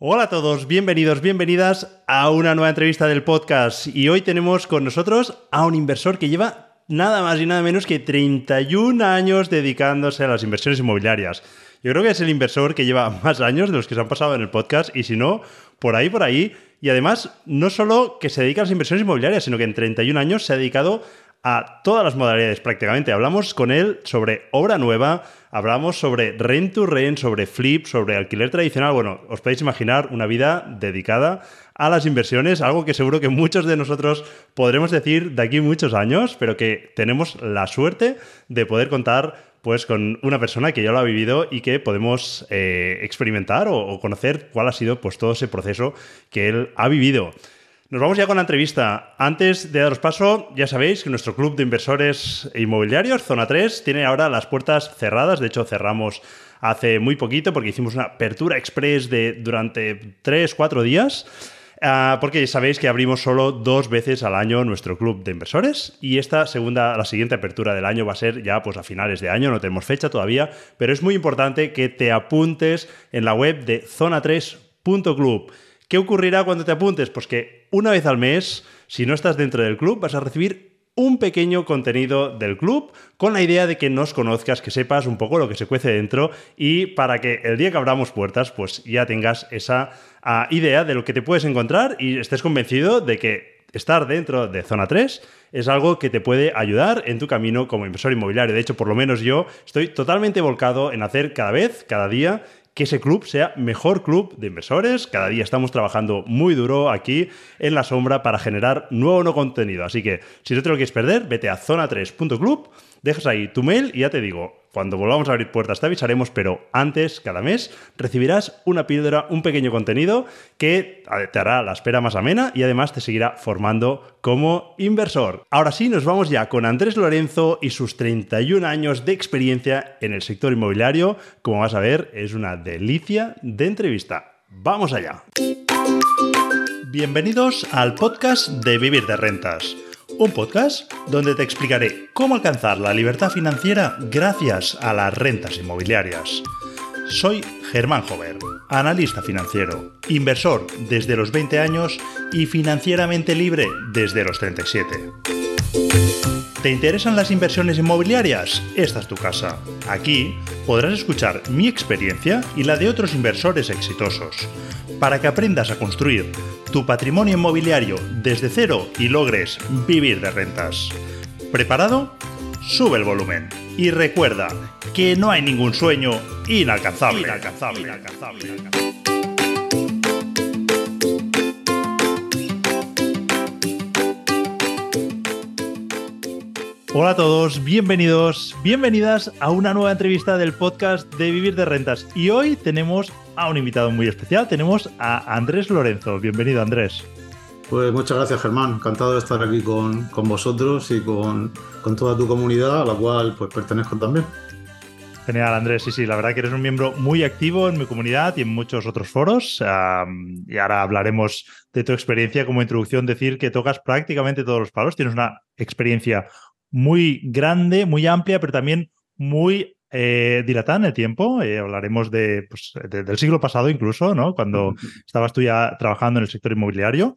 Hola a todos, bienvenidos, bienvenidas a una nueva entrevista del podcast. Y hoy tenemos con nosotros a un inversor que lleva nada más y nada menos que 31 años dedicándose a las inversiones inmobiliarias. Yo creo que es el inversor que lleva más años de los que se han pasado en el podcast y si no, por ahí, por ahí. Y además, no solo que se dedica a las inversiones inmobiliarias, sino que en 31 años se ha dedicado a todas las modalidades prácticamente. Hablamos con él sobre obra nueva, hablamos sobre rent to rent, sobre flip, sobre alquiler tradicional. Bueno, os podéis imaginar una vida dedicada a las inversiones, algo que seguro que muchos de nosotros podremos decir de aquí muchos años, pero que tenemos la suerte de poder contar pues con una persona que ya lo ha vivido y que podemos experimentar o conocer cuál ha sido pues todo ese proceso que él ha vivido. Nos vamos ya con la entrevista. Antes de daros paso, ya sabéis que nuestro club de inversores inmobiliarios, Zona 3, tiene ahora las puertas cerradas. De hecho, cerramos hace muy poquito porque hicimos una apertura express durante 3-4 días. Porque sabéis que abrimos solo 2 veces al año nuestro club de inversores y la siguiente apertura del año va a ser ya pues a finales de año, no tenemos fecha todavía, pero es muy importante que te apuntes en la web de zona3.club. ¿Qué ocurrirá cuando te apuntes? Pues que una vez al mes, si no estás dentro del club, vas a recibir un pequeño contenido del club con la idea de que nos conozcas, que sepas un poco lo que se cuece dentro y para que el día que abramos puertas, pues ya tengas esa idea de lo que te puedes encontrar y estés convencido de que estar dentro de Zona 3 es algo que te puede ayudar en tu camino como inversor inmobiliario. De hecho, por lo menos yo estoy totalmente volcado en hacer cada día, que ese club sea mejor club de inversores. Cada día estamos trabajando muy duro aquí en la sombra para generar nuevo contenido. Así que si no te lo quieres perder, vete a zona3.club, dejas ahí tu mail y ya te digo, cuando volvamos a abrir puertas te avisaremos, pero antes, cada mes, recibirás una píldora, un pequeño contenido que te hará la espera más amena y además te seguirá formando como inversor. Ahora sí, nos vamos ya con Andrés Lorenzo y sus 31 años de experiencia en el sector inmobiliario. Como vas a ver, es una delicia de entrevista. ¡Vamos allá! Bienvenidos al podcast de Vivir de Rentas. Un podcast donde te explicaré cómo alcanzar la libertad financiera gracias a las rentas inmobiliarias. Soy Germán Jover, analista financiero, inversor desde los 20 años y financieramente libre desde los 37. ¿Te interesan las inversiones inmobiliarias? Esta es tu casa. Aquí podrás escuchar mi experiencia y la de otros inversores exitosos, para que aprendas a construir tu patrimonio inmobiliario desde cero y logres vivir de rentas. ¿Preparado? Sube el volumen y recuerda que no hay ningún sueño inalcanzable. Hola a todos, bienvenidos, bienvenidas a una nueva entrevista del podcast de Vivir de Rentas. Y hoy tenemos a un invitado muy especial, tenemos a Andrés Lorenzo. Bienvenido, Andrés. Pues muchas gracias, Germán. Encantado de estar aquí con vosotros y con toda tu comunidad, a la cual pues pertenezco también. Genial, Andrés. Sí, la verdad que eres un miembro muy activo en mi comunidad y en muchos otros foros. Y ahora hablaremos de tu experiencia. Como introducción, decir que tocas prácticamente todos los palos. Tienes una experiencia muy grande, muy amplia, pero también muy dilatada en el tiempo. Hablaremos del siglo pasado incluso, ¿no? Cuando estabas tú ya trabajando en el sector inmobiliario.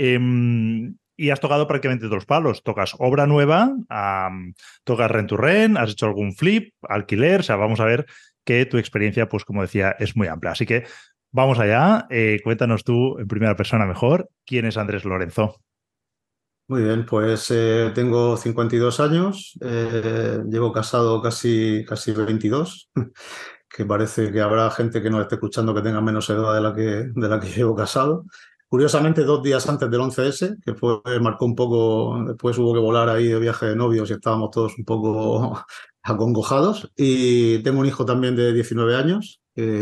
Y has tocado prácticamente todos los palos. Tocas obra nueva, tocas rent to rent, has hecho algún flip, alquiler. O sea, vamos a ver que tu experiencia, pues como decía, es muy amplia. Así que vamos allá. Cuéntanos tú en primera persona mejor quién es Andrés Lorenzo. Muy bien, pues tengo 52 años, llevo casado casi 22, que parece que habrá gente que nos esté escuchando que tenga menos edad de la que llevo casado. Curiosamente, 2 días antes del 11S, que marcó un poco, después hubo que volar ahí de viaje de novios y estábamos todos un poco acongojados. Y tengo un hijo también de 19 años,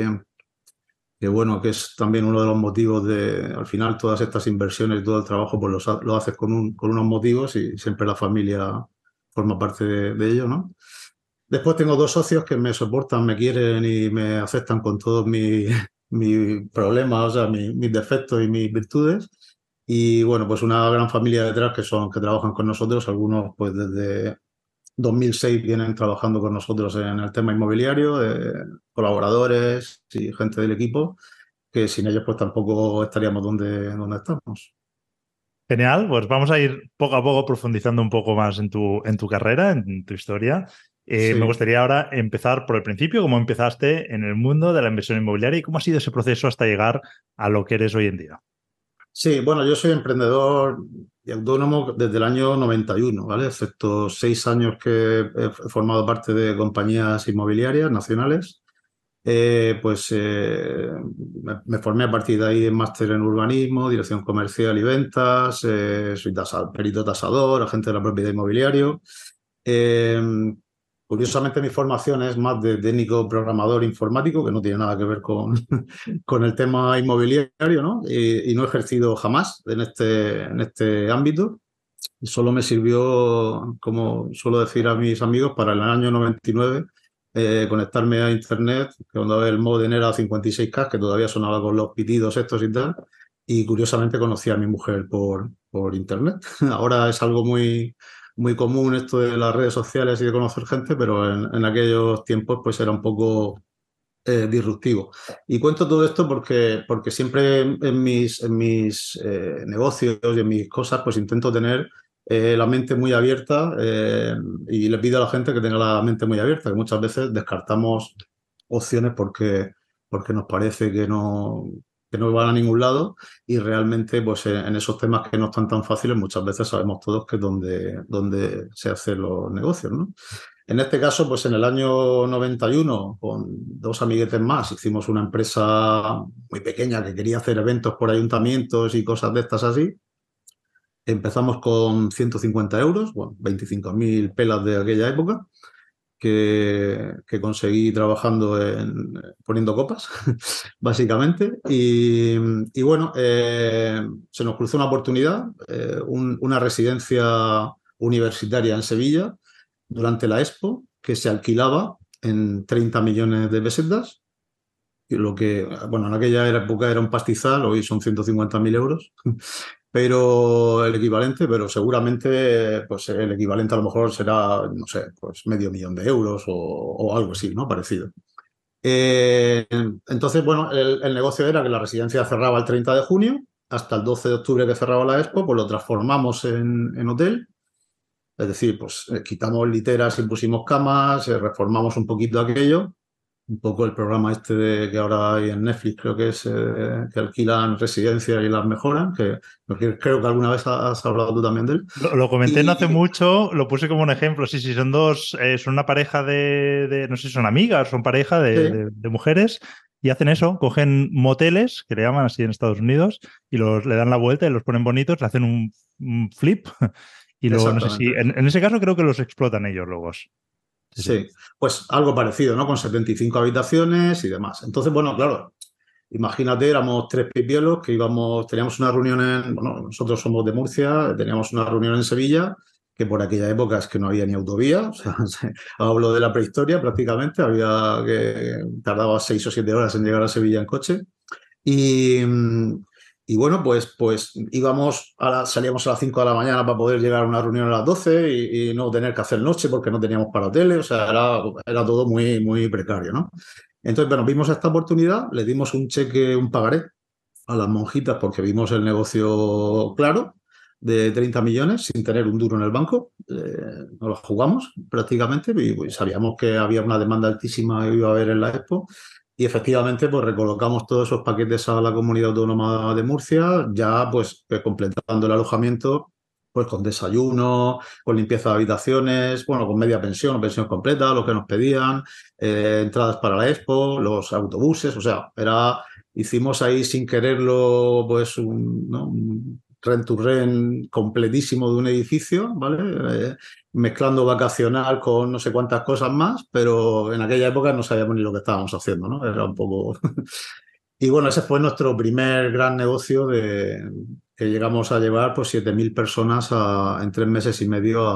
que bueno, que es también uno de los motivos al final, todas estas inversiones y todo el trabajo, pues lo haces con unos motivos y siempre la familia forma parte de ello, ¿no? Después tengo 2 socios que me soportan, me quieren y me aceptan con todos mis problemas, o sea, mis defectos y mis virtudes. Y bueno, pues una gran familia detrás que trabajan con nosotros, algunos pues desde 2006 vienen trabajando con nosotros en el tema inmobiliario, colaboradores y gente del equipo, que sin ellos pues tampoco estaríamos donde estamos. Genial, pues vamos a ir poco a poco profundizando un poco más en tu carrera, en tu historia. Me Sí. gustaría ahora empezar por el principio, cómo empezaste en el mundo de la inversión inmobiliaria y cómo ha sido ese proceso hasta llegar a lo que eres hoy en día. Sí, bueno, yo soy emprendedor y autónomo desde el año 91, ¿vale? Excepto 6 años que he formado parte de compañías inmobiliarias nacionales. Me formé a partir de ahí en máster en urbanismo, dirección comercial y ventas, soy perito tasador, agente de la propiedad inmobiliario. Eh, Curiosamente mi formación es más de técnico programador informático, que no tiene nada que ver con el tema inmobiliario, ¿no? Y no he ejercido jamás en este ámbito. Solo me sirvió, como suelo decir a mis amigos, para el año 99 conectarme a Internet, que cuando el modem era 56K, que todavía sonaba con los pitidos estos y tal, y curiosamente conocí a mi mujer por Internet. Ahora es algo muy común esto de las redes sociales y de conocer gente, pero en aquellos tiempos pues era un poco disruptivo. Y cuento todo esto porque siempre en mis negocios y en mis cosas, pues intento tener la mente muy abierta y le pido a la gente que tenga la mente muy abierta, que muchas veces descartamos opciones porque nos parece que no van a ningún lado y realmente pues en esos temas que no están tan fáciles muchas veces sabemos todos que es donde se hacen los negocios, ¿no? En este caso, pues en el año 91, con dos amiguetes más, hicimos una empresa muy pequeña que quería hacer eventos por ayuntamientos y cosas de estas así. Empezamos con 150 euros, bueno, 25.000 pelas de aquella época, que conseguí trabajando poniendo copas, básicamente. Y bueno, se nos cruzó una oportunidad, una residencia universitaria en Sevilla durante la Expo, que se alquilaba en 30 millones de pesetas, y lo que, bueno, en aquella época era un pastizal, hoy son 150.000 euros, pero el equivalente, pero seguramente pues el equivalente a lo mejor será, no sé, pues medio millón de euros o algo así, ¿no? Parecido. Entonces, bueno, el negocio era que la residencia cerraba el 30 de junio, hasta el 12 de octubre que cerraba la Expo, pues lo transformamos en hotel. Es decir, pues quitamos literas y pusimos camas, reformamos un poquito aquello, un poco el programa este que ahora hay en Netflix, creo que es que alquilan residencias y las mejoran, que creo que alguna vez has hablado tú también de él. Lo comenté no hace Y mucho, lo puse como un ejemplo. Sí, sí, son dos, son una pareja no sé si son amigas, son pareja sí, de mujeres y hacen eso, cogen moteles, que le llaman así en Estados Unidos, y le dan la vuelta y los ponen bonitos, le hacen un flip y luego, no sé si, exactamente. en ese caso creo que los explotan ellos luego. Sí, sí. Sí, pues algo parecido, ¿no? Con 75 habitaciones y demás. Entonces, bueno, claro, imagínate, éramos tres pipiolos que teníamos una reunión bueno, nosotros somos de Murcia, teníamos una reunión en Sevilla, que por aquella época es que no había ni autovía, o sea, hablo de la prehistoria prácticamente, había que tardaba 6 o 7 horas en llegar a Sevilla en coche. Y, y bueno, pues salíamos a las 5 de la mañana para poder llegar a una reunión a las 12 y no tener que hacer noche porque no teníamos para hoteles, o sea, era todo muy, muy precario, ¿no? Entonces, bueno, vimos esta oportunidad, le dimos un cheque, un pagaré a las monjitas porque vimos el negocio claro de 30 millones sin tener un duro en el banco. Nos lo jugamos prácticamente y sabíamos que había una demanda altísima que iba a haber en la Expo. Y efectivamente, pues recolocamos todos esos paquetes a la Comunidad Autónoma de Murcia, ya pues completando el alojamiento, pues con desayuno, con limpieza de habitaciones, bueno, con media pensión o pensión completa, lo que nos pedían, entradas para la Expo, los autobuses, o sea, hicimos ahí sin quererlo, pues ¿no? un rent to rent completísimo de un edificio, ¿vale? Mezclando vacacional con no sé cuántas cosas más, pero en aquella época no sabíamos ni lo que estábamos haciendo, ¿no? Era un poco... Y bueno, ese fue nuestro primer gran negocio que llegamos a llevar pues 7.000 personas en 3 meses y medio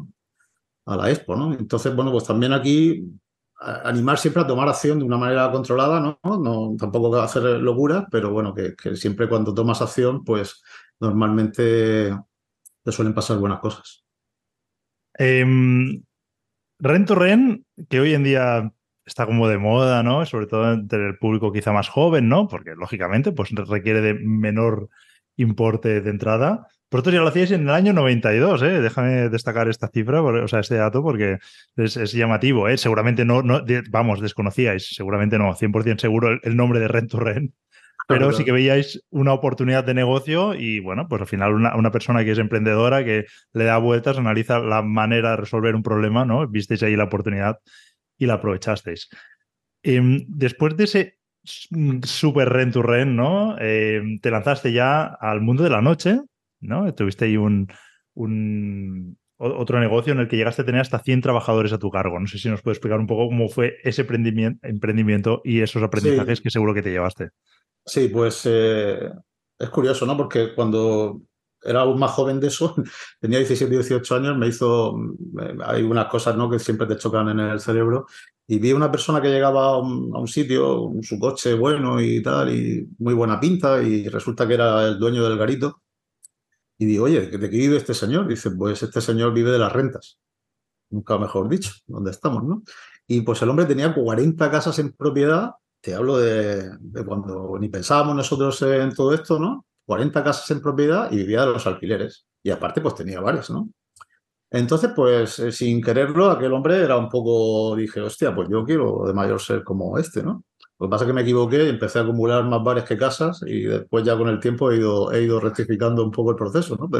a la Expo, ¿no? Entonces, bueno, pues también aquí animar siempre a tomar acción de una manera controlada, ¿no? No tampoco hacer locuras, pero bueno, que siempre cuando tomas acción, pues normalmente te suelen pasar buenas cosas. Rent to Rent, que hoy en día está como de moda, ¿no? Sobre todo entre el público quizá más joven, ¿no? Porque lógicamente pues requiere de menor importe de entrada. Vosotros ya lo hacíais en el año 92, ¿eh? Déjame destacar esta cifra, o sea, este dato, porque es llamativo, ¿eh? Seguramente vamos, desconocíais, seguramente no, 100% seguro el nombre de Rent to Rent, Claro, pero sí que claro. veíais una oportunidad de negocio y bueno, pues al final una persona que es emprendedora, que le da vueltas, analiza la manera de resolver un problema, ¿no? Visteis ahí la oportunidad y la aprovechasteis. Después de ese super rent to rent, ¿no? Te lanzaste ya al mundo de la noche, ¿no? Tuviste ahí otro negocio en el que llegaste a tener hasta 100 trabajadores a tu cargo. No sé si nos puedes explicar un poco cómo fue ese emprendimiento y esos aprendizajes Sí, que seguro que te llevaste. sí, pues es curioso, ¿no? Porque cuando era aún más joven de eso, tenía 17, 18 años, hay unas cosas, ¿no? Que siempre te chocan en el cerebro. Y vi una persona que llegaba a un sitio, con su coche bueno y tal, y muy buena pinta, y resulta que era el dueño del garito. Y digo, oye, ¿de qué vive este señor? Dice, pues este señor vive de las rentas. Nunca mejor dicho, donde estamos, ¿no? Y pues el hombre tenía 40 casas en propiedad, te hablo de cuando ni pensábamos nosotros en todo esto, ¿no? 40 casas en propiedad y vivía de los alquileres. Y aparte, pues tenía bares, ¿no? Entonces, pues sin quererlo, aquel hombre era un poco, dije, hostia, pues yo quiero de mayor ser como este, ¿no? Lo que pasa es que me equivoqué y empecé a acumular más bares que casas y después ya con el tiempo he ido rectificando un poco el proceso, ¿no?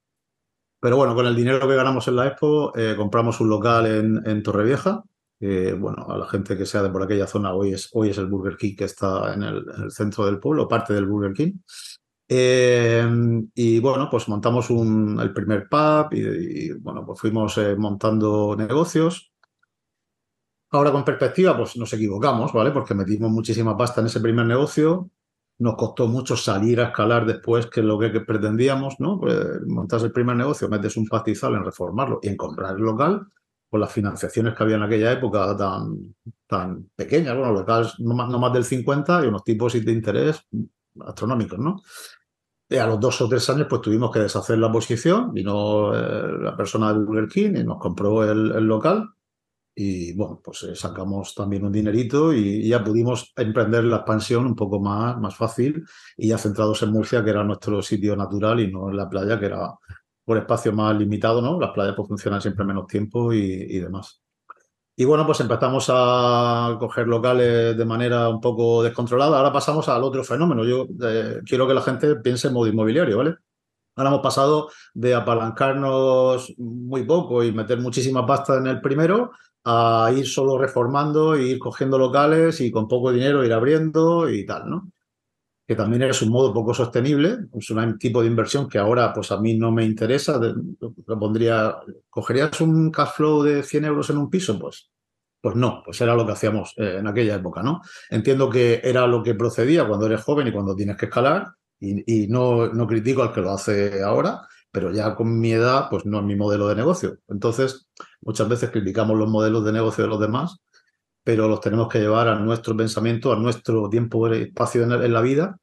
Pero bueno, con el dinero que ganamos en la Expo, compramos un local en Torrevieja. Bueno, a la gente que sea de por aquella zona, hoy es el Burger King que está en el centro del pueblo, parte del Burger King. Eh, y bueno, pues montamos el primer pub bueno, pues fuimos montando negocios. Ahora con perspectiva, pues nos equivocamos, ¿vale? Porque metimos muchísima pasta en ese primer negocio. Nos costó mucho salir a escalar después, que es lo que pretendíamos, ¿no? Pues montas el primer negocio, metes un pastizal en reformarlo y en comprar el local, con las financiaciones que había en aquella época tan pequeñas, bueno, locales no más del 50 y unos tipos de interés astronómicos, ¿no? Y a los 2 o 3 años, pues tuvimos que deshacer la posición. Vino la persona del Burger King y nos compró el local. Y bueno, pues sacamos también un dinerito y ya pudimos emprender la expansión un poco más fácil y ya centrados en Murcia, que era nuestro sitio natural y no en la playa, que era por espacio más limitado, ¿no? Las playas pues funcionan siempre menos tiempo y demás. Y bueno, pues empezamos a coger locales de manera un poco descontrolada. Ahora pasamos al otro fenómeno. Yo quiero que la gente piense en modo inmobiliario, ¿vale? Ahora hemos pasado de apalancarnos muy poco y meter muchísima pasta en el primero a ir solo reformando e ir cogiendo locales y con poco dinero ir abriendo y tal, ¿no? Que también es un modo poco sostenible, es un tipo de inversión que ahora pues a mí no me interesa. Lo pondría, ¿cogerías un cash flow de 100 euros en un piso? Pues no, pues era lo que hacíamos en aquella época, ¿no? Entiendo que era lo que procedía cuando eres joven y cuando tienes que escalar, y no critico al que lo hace ahora, pero ya con mi edad, pues no es mi modelo de negocio. Entonces, muchas veces criticamos los modelos de negocio de los demás, pero los tenemos que llevar a nuestro pensamiento, a nuestro tiempo y espacio en la vida,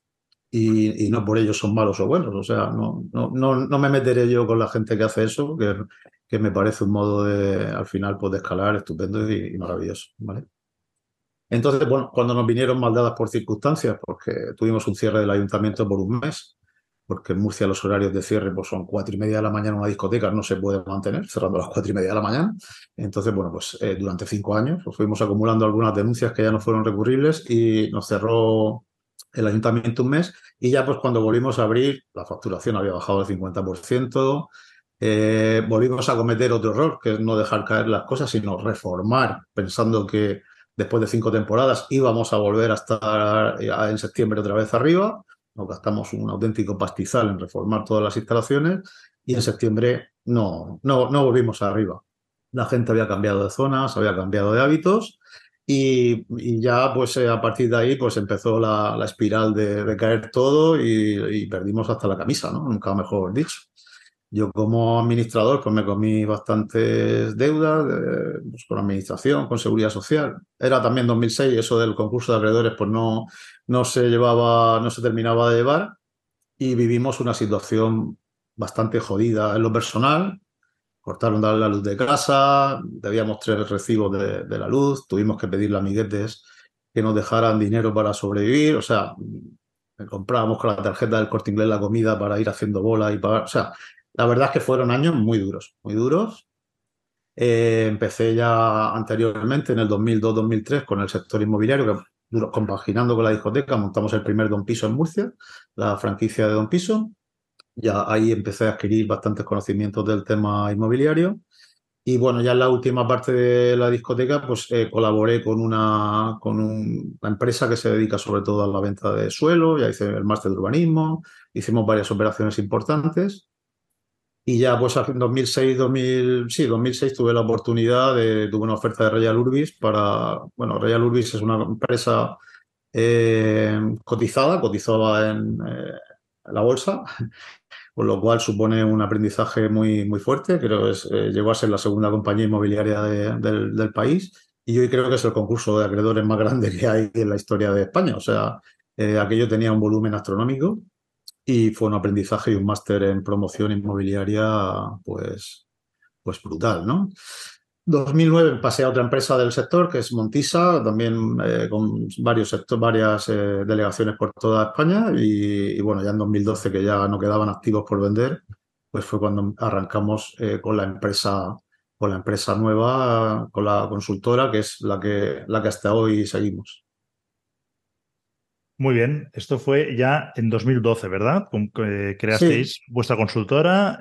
y no por ello son malos o buenos. O sea, no me meteré yo con la gente que hace eso, que me parece un modo al final, pues, de escalar estupendo y maravilloso, ¿vale? Entonces, bueno, cuando nos vinieron mal dadas por circunstancias, porque tuvimos un cierre del ayuntamiento por un mes, porque en Murcia los horarios de cierre pues, son 4:30 de la mañana, una discoteca no se puede mantener cerrando a las 4:30 de la mañana. Entonces, bueno, pues durante 5 años pues, fuimos acumulando algunas denuncias que ya no fueron recurribles y nos cerró el ayuntamiento un mes. Y ya pues cuando volvimos a abrir, la facturación había bajado el 50%. Volvimos a cometer otro error, que es no dejar caer las cosas, sino reformar, pensando que después de 5 temporadas íbamos a volver a estar en septiembre otra vez arriba. Nos gastamos un auténtico pastizal en reformar todas las instalaciones y en septiembre no volvimos arriba. La gente había cambiado de zonas, había cambiado de hábitos y ya pues a partir de ahí pues empezó la espiral de caer todo y perdimos hasta la camisa, ¿no? Nunca mejor dicho. Yo como administrador pues me comí bastantes deudas pues, con administración, con seguridad social. Era también 2006, eso del concurso de acreedores pues no se llevaba, no se terminaba de llevar y vivimos una situación bastante jodida en lo personal, cortaron la luz de casa, debíamos 3 recibos de la luz, tuvimos que pedirle a amiguetes que nos dejaran dinero para sobrevivir, o sea, comprábamos con la tarjeta del Corte Inglés la comida para ir haciendo bola y pagar, o sea, la verdad es que fueron años muy duros, muy duros. Empecé ya anteriormente, en el 2002-2003, con el sector inmobiliario, que compaginando con la discoteca, montamos el primer Don Piso en Murcia, la franquicia de Don Piso. Ya ahí empecé a adquirir bastantes conocimientos del tema inmobiliario. Y bueno, ya en la última parte de la discoteca, pues colaboré una empresa que se dedica sobre todo a la venta de suelo, ya hice el máster de urbanismo, hicimos varias operaciones importantes. Y ya pues en 2006, 2006 tuve la oportunidad tuve una oferta de Royal Urbis bueno, Royal Urbis es una empresa cotizaba en la bolsa, con lo cual supone un aprendizaje muy, muy fuerte. Creo que llegó a ser la segunda compañía inmobiliaria del país y yo creo que es el concurso de acreedores más grande que hay en la historia de España. O sea, aquello tenía un volumen astronómico y fue un aprendizaje y un máster en promoción inmobiliaria, pues brutal, ¿no? 2009 pasé a otra empresa del sector, que es Montisa, también con varias delegaciones por toda España y bueno, ya en 2012, que ya no quedaban activos por vender, pues fue cuando arrancamos con la empresa nueva, con la consultora, que es la que hasta hoy seguimos. Muy bien, esto fue ya en 2012, ¿verdad? Sí, Creasteis vuestra consultora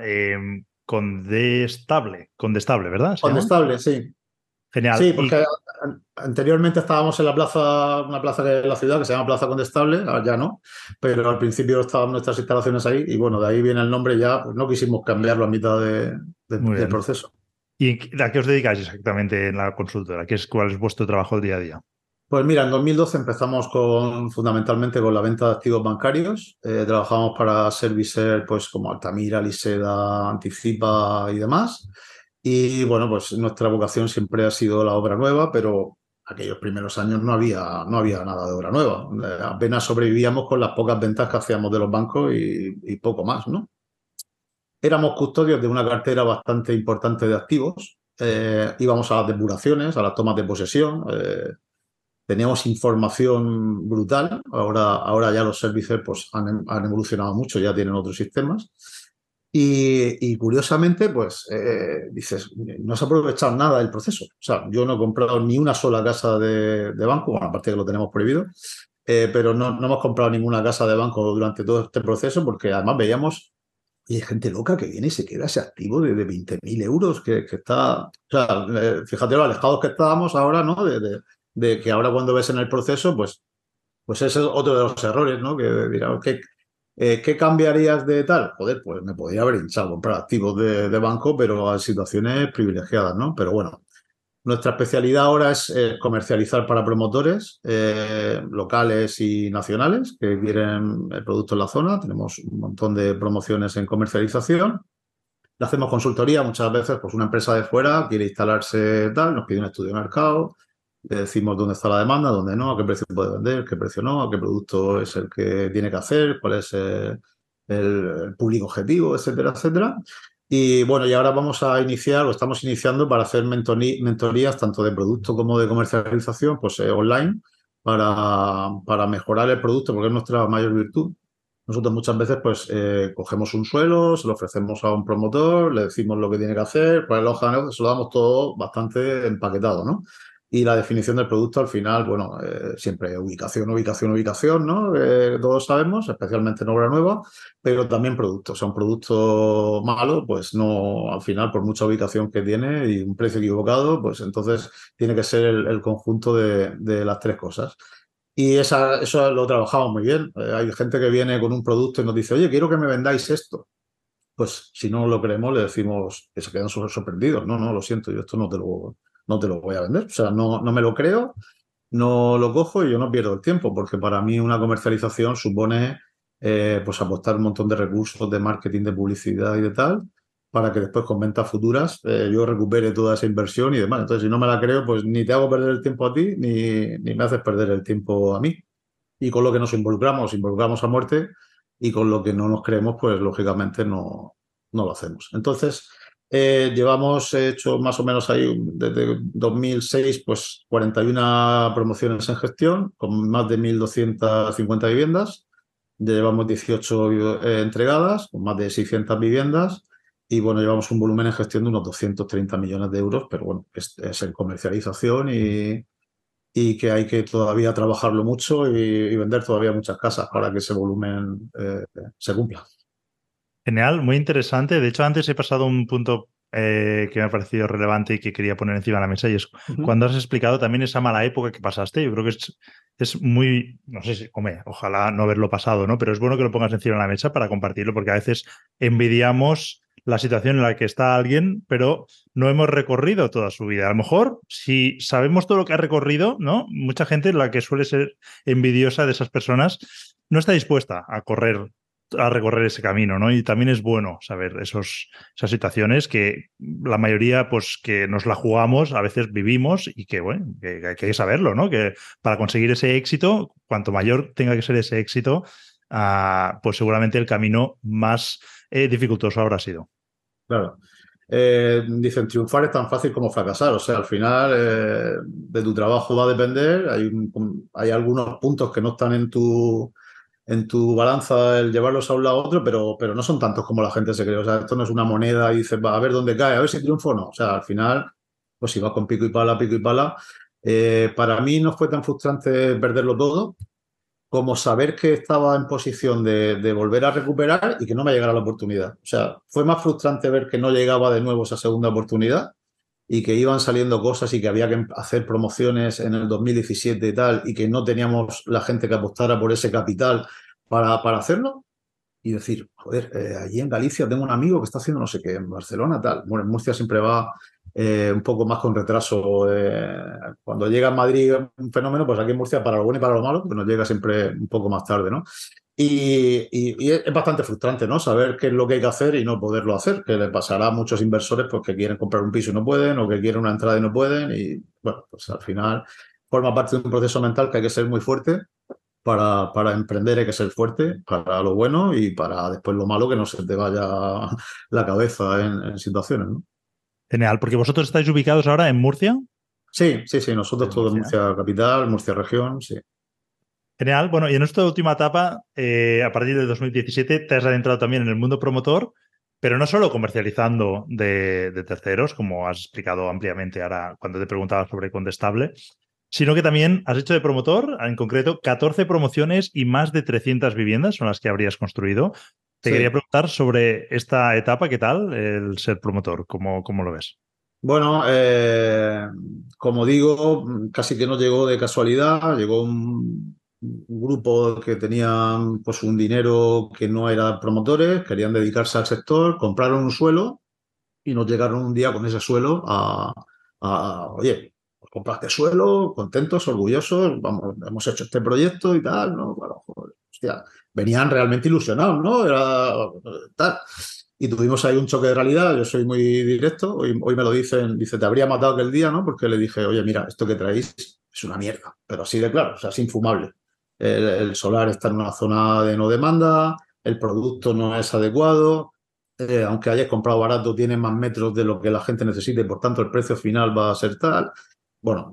con Destable, ¿verdad? ¿Se llama? Condestable, sí. Genial. Sí, porque anteriormente estábamos en una plaza que en la ciudad que se llama Plaza Condestable, ahora ya no, pero al principio estaban nuestras instalaciones ahí y bueno, de ahí viene el nombre ya, pues no quisimos cambiarlo a mitad Muy del bien. proceso. ¿Y a qué os dedicáis exactamente en la consultora? ¿Cuál es vuestro trabajo día a día? Pues mira, en 2012 empezamos fundamentalmente con la venta de activos bancarios. Trabajamos para servicer pues como Altamira, Liseda, Anticipa y demás. Y bueno, pues nuestra vocación siempre ha sido la obra nueva, pero aquellos primeros años no había nada de obra nueva. Apenas sobrevivíamos con las pocas ventas que hacíamos de los bancos y poco más, ¿no? Éramos custodios de una cartera bastante importante de activos. Íbamos a las depuraciones, a las tomas de posesión. Teníamos información brutal. Ahora ya los servicios pues, han evolucionado mucho, ya tienen otros sistemas. Y curiosamente, pues dices, no se ha aprovechado nada del proceso. O sea, yo no he comprado ni una sola casa de banco, bueno, aparte que lo tenemos prohibido, pero no hemos comprado ninguna casa de banco durante todo este proceso porque además veíamos y hay gente loca que viene y se queda ese activo de 20.000 euros que está, o sea, fíjate lo alejados que estábamos ahora, ¿no? De que ahora cuando ves en el proceso, pues ese es otro de los errores, ¿no? Que dirá, ¿qué cambiarías de tal? Joder, pues me podría haber hinchado a comprar activos de banco, pero a situaciones privilegiadas, ¿no? Pero bueno, nuestra especialidad ahora es comercializar para promotores locales y nacionales que quieren el producto en la zona. Tenemos un montón de promociones en comercialización. Le hacemos consultoría muchas veces, pues una empresa de fuera quiere instalarse tal, nos pide un estudio de mercado, le decimos dónde está la demanda, dónde no, a qué precio puede vender, qué precio no, a qué producto es el que tiene que hacer, cuál es el público objetivo, etcétera, etcétera. Y bueno, y ahora vamos a iniciar o estamos iniciando para hacer mentorías tanto de producto como de comercialización, pues online, para mejorar el producto, porque es nuestra mayor virtud. Nosotros muchas veces pues cogemos un suelo, se lo ofrecemos a un promotor, le decimos lo que tiene que hacer, pues el hoja de negocio, se lo damos todo bastante empaquetado, ¿no? Y la definición del producto al final, bueno, siempre ubicación, ubicación, ubicación, ¿no? Todos sabemos, especialmente en obra nueva, pero también producto. O sea, un producto malo, pues no, al final, por mucha ubicación que tiene y un precio equivocado, pues entonces tiene que ser el conjunto de las tres cosas. Y eso lo trabajamos muy bien. Hay gente que viene con un producto y nos dice, oye, quiero que me vendáis esto. Pues si no lo creemos, le decimos que se quedan súper sorprendidos. No, no, lo siento, yo esto no te lo voy a vender. O sea, no me lo creo, no lo cojo y yo no pierdo el tiempo, porque para mí una comercialización supone pues apostar un montón de recursos de marketing, de publicidad y de tal, para que después con ventas futuras yo recupere toda esa inversión y demás. Entonces, si no me la creo, pues ni te hago perder el tiempo a ti, ni me haces perder el tiempo a mí. Y con lo que nos involucramos a muerte y con lo que no nos creemos, pues lógicamente no lo hacemos. Entonces, Llevamos hecho más o menos ahí desde 2006, pues 41 promociones en gestión, con más de 1.250 viviendas. Ya llevamos 18 entregadas, con más de 600 viviendas. Y bueno, llevamos un volumen en gestión de unos 230 millones de euros, pero bueno, es en comercialización y que hay que todavía trabajarlo mucho y vender todavía muchas casas para que ese volumen se cumpla. Genial, muy interesante. De hecho, antes he pasado un punto que me ha parecido relevante y que quería poner encima de la mesa, y es Ujú. cuando has explicado también esa mala época que pasaste. Yo creo que es muy, no sé si, hombre, ojalá no haberlo pasado, ¿no? Pero es bueno que lo pongas encima de la mesa para compartirlo, porque a veces envidiamos la situación en la que está alguien, pero no hemos recorrido toda su vida. A lo mejor, si sabemos todo lo que ha recorrido, ¿no? Mucha gente, la que suele ser envidiosa de esas personas, no está dispuesta a recorrer ese camino, ¿no? Y también es bueno saber esas situaciones que la mayoría, pues, que nos la jugamos, a veces vivimos y que, bueno, que hay que saberlo, ¿no? Que para conseguir ese éxito, cuanto mayor tenga que ser ese éxito, pues seguramente el camino más dificultoso habrá sido. Claro. Dicen, triunfar es tan fácil como fracasar. O sea, al final de tu trabajo va a depender. Hay algunos puntos que no están en tu balanza el llevarlos a un lado a otro, pero no son tantos como la gente se cree. O sea, esto no es una moneda y dices, va a ver dónde cae, a ver si triunfo o no. O sea, al final, pues si vas con pico y pala. Para mí no fue tan frustrante perderlo todo como saber que estaba en posición de volver a recuperar y que no me llegara la oportunidad. O sea, fue más frustrante ver que no llegaba de nuevo esa segunda oportunidad y que iban saliendo cosas y que había que hacer promociones en el 2017 y tal, y que no teníamos la gente que apostara por ese capital para hacerlo. Y decir, joder, allí en Galicia tengo un amigo que está haciendo no sé qué, en Barcelona tal. Bueno, en Murcia siempre va un poco más con retraso. Cuando llega a Madrid un fenómeno, pues aquí en Murcia para lo bueno y para lo malo, que nos llega siempre un poco más tarde, ¿no? Y es bastante frustrante, ¿no? Saber qué es lo que hay que hacer y no poderlo hacer, que le pasará a muchos inversores pues, que quieren comprar un piso y no pueden, o que quieren una entrada y no pueden. Y bueno, pues al final forma parte de un proceso mental que hay que ser muy fuerte para emprender, hay que ser fuerte para lo bueno y para después lo malo que no se te vaya la cabeza en situaciones, ¿no? Genial, porque vosotros estáis ubicados ahora en Murcia. Sí, sí, sí, nosotros En todo en Murcia. Murcia capital, Murcia región, sí. Genial. Bueno, y en esta última etapa, a partir de 2017, te has adentrado también en el mundo promotor, pero no solo comercializando de terceros, como has explicado ampliamente ahora cuando te preguntaba sobre Contestable, sino que también has hecho de promotor, en concreto, 14 promociones y más de 300 viviendas son las que habrías construido. Te quería Sí. preguntar sobre esta etapa, ¿qué tal el ser promotor? ¿Cómo lo ves? Bueno, como digo, casi que no llegó de casualidad, llegó un grupo que tenían pues un dinero que no era promotores, querían dedicarse al sector, compraron un suelo y nos llegaron un día con ese suelo oye, pues compraste suelo, contentos, orgullosos, vamos, hemos hecho este proyecto y tal, ¿no? Bueno, joder, hostia, venían realmente ilusionados, ¿no? Era tal. Y tuvimos ahí un choque de realidad, yo soy muy directo, hoy me lo dicen, dice, te habría matado aquel día, ¿no? Porque le dije, oye, mira, esto que traéis es una mierda, pero así de claro, o sea, es infumable. El solar está en una zona de no demanda, el producto no es adecuado, aunque hayas comprado barato, tiene más metros de lo que la gente necesita y por tanto el precio final va a ser tal. Bueno,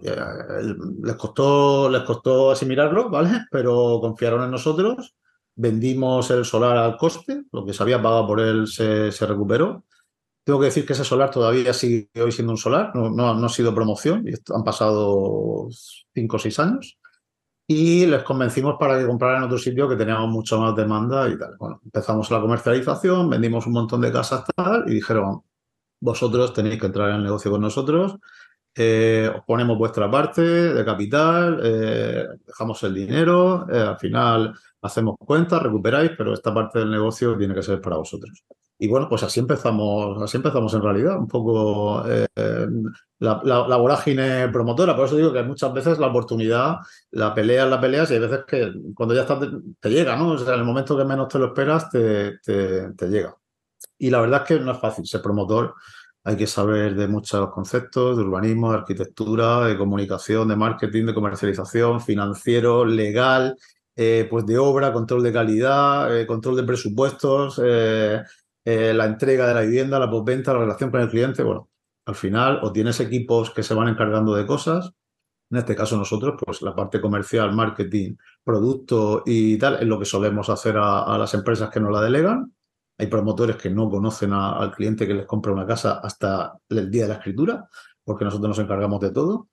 les costó asimilarlo, ¿vale? Pero confiaron en nosotros. Vendimos el solar al coste, lo que se había pagado por él se recuperó. Tengo que decir que ese solar todavía sigue hoy siendo un solar, no ha sido promoción, y han pasado 5 o 6 años y les convencimos para que compraran en otro sitio que teníamos mucho más demanda y tal. Bueno, empezamos la comercialización, vendimos un montón de casas tal y dijeron, vosotros tenéis que entrar en el negocio con nosotros, os ponemos vuestra parte de capital, dejamos el dinero, al final hacemos cuentas, recuperáis, pero esta parte del negocio tiene que ser para vosotros. Y bueno, pues así empezamos en realidad, un poco la vorágine promotora. Por eso digo que muchas veces la oportunidad la peleas y hay veces que cuando ya estás te llega, ¿no? O sea, en el momento que menos te lo esperas te llega. Y la verdad es que no es fácil ser promotor. Hay que saber de muchos conceptos, de urbanismo, de arquitectura, de comunicación, de marketing, de comercialización, financiero, legal, pues de obra, control de calidad, control de presupuestos. la entrega de la vivienda, la postventa, la relación con el cliente. Bueno, al final o tienes equipos que se van encargando de cosas. En este caso nosotros, pues la parte comercial, marketing, producto y tal, es lo que solemos hacer a las empresas que nos la delegan. Hay promotores que no conocen al cliente que les compra una casa hasta el día de la escritura, porque nosotros nos encargamos de todo.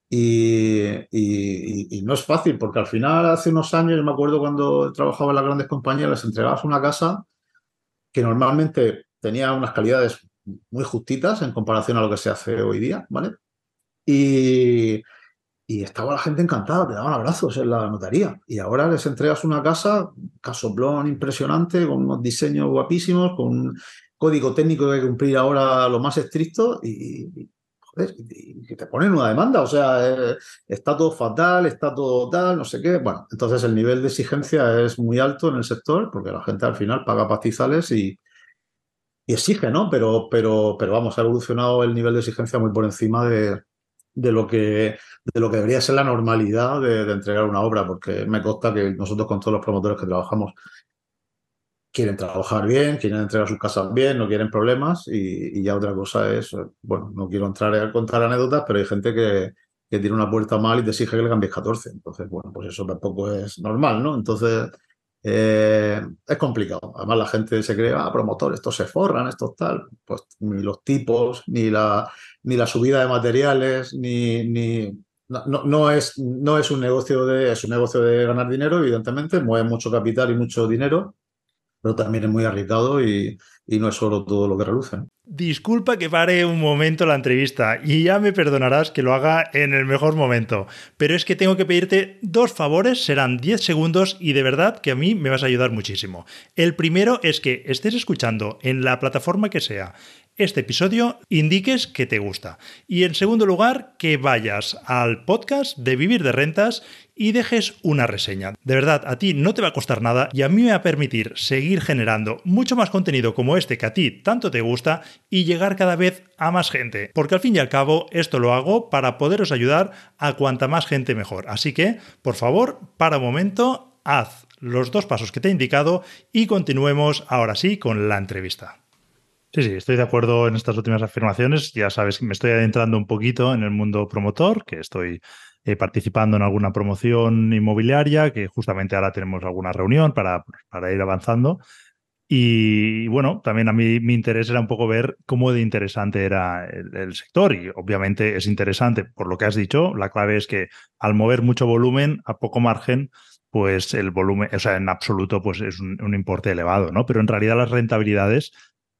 Y no es fácil, porque al final, hace unos años, me acuerdo cuando trabajaba en las grandes compañías, les entregabas una casa que normalmente tenía unas calidades muy justitas en comparación a lo que se hace hoy día, ¿vale? Y, y estaba la gente encantada, te daban abrazos en la notaría. Y ahora les entregas una casa, casoplón impresionante, con unos diseños guapísimos, con un código técnico que hay que cumplir ahora lo más estricto joder, y que te ponen una demanda. O sea, está todo fatal, está todo tal, no sé qué. Bueno, entonces el nivel de exigencia es muy alto en el sector porque la gente al final paga pastizales y exige, ¿no? Pero vamos, ha evolucionado el nivel de exigencia muy por encima de lo de lo que debería ser la normalidad de entregar una obra, porque me consta que nosotros con todos los promotores que trabajamos quieren trabajar bien, quieren entregar sus casas bien, no quieren problemas y ya otra cosa es, bueno, no quiero entrar a contar anécdotas, pero hay gente que tiene una puerta mal y te exige que le cambies 14. Entonces, bueno, pues eso tampoco es normal, ¿no? Entonces, es complicado. Además, la gente se cree, promotor, estos se forran, estos tal. Pues ni los tipos, ni la subida de materiales, no es un negocio es un negocio de ganar dinero, evidentemente, mueve mucho capital y mucho dinero, pero también es muy arriesgado y no es solo todo lo que reluce, ¿no? Disculpa que pare un momento la entrevista y ya me perdonarás que lo haga en el mejor momento, pero es que tengo que pedirte dos favores, serán 10 segundos y de verdad que a mí me vas a ayudar muchísimo. El primero es que estés escuchando en la plataforma que sea este episodio, indiques que te gusta. Y en segundo lugar, que vayas al podcast de Vivir de Rentas y dejes una reseña. De verdad, a ti no te va a costar nada y a mí me va a permitir seguir generando mucho más contenido como este que a ti tanto te gusta y llegar cada vez a más gente. Porque al fin y al cabo, esto lo hago para poderos ayudar a cuanta más gente mejor. Así que, por favor, para un momento, haz los dos pasos que te he indicado y continuemos ahora sí con la entrevista. Sí, sí, estoy de acuerdo en estas últimas afirmaciones. Ya sabes que me estoy adentrando un poquito en el mundo promotor, que estoy participando en alguna promoción inmobiliaria, que justamente ahora tenemos alguna reunión para ir avanzando. Y bueno, también a mí mi interés era un poco ver cómo de interesante era el sector y obviamente es interesante por lo que has dicho. La clave es que al mover mucho volumen a poco margen, pues el volumen, o sea, en absoluto, pues es un importe elevado, ¿no? Pero en realidad las rentabilidades,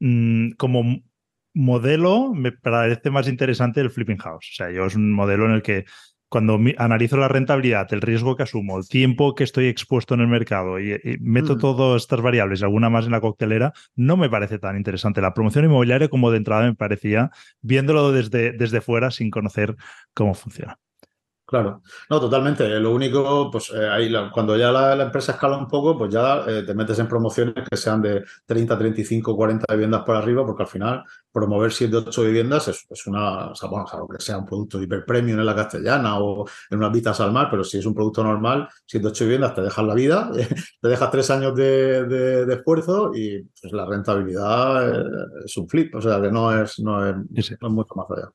como modelo, me parece más interesante el flipping house. O sea, yo es un modelo en el que cuando analizo la rentabilidad, el riesgo que asumo, el tiempo que estoy expuesto en el mercado y meto todas estas variables y alguna más en la coctelera, no me parece tan interesante. La promoción inmobiliaria como de entrada me parecía, viéndolo desde fuera sin conocer cómo funciona. Claro, no, totalmente. Lo único, pues ahí cuando ya la empresa escala un poco, pues ya te metes en promociones que sean de 30, 35, 40 viviendas por arriba, porque al final promover 7, 8 viviendas es una, o sea, bueno, salvo que sea un producto hiper premium en la Castellana o en unas vistas al mar, pero si es un producto normal, 7, 8 viviendas te dejas la vida, te dejas 3 años de esfuerzo y pues, la rentabilidad es un flip, o sea que Sí, sí. no es mucho más allá.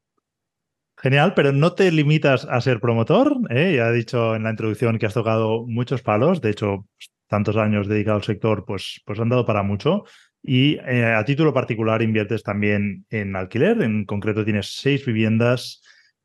Genial, pero no te limitas a ser promotor, ¿eh? Ya he dicho en la introducción que has tocado muchos palos. De hecho, tantos años dedicado al sector, pues han dado para mucho. Y a título particular inviertes también en alquiler. En concreto tienes 6 viviendas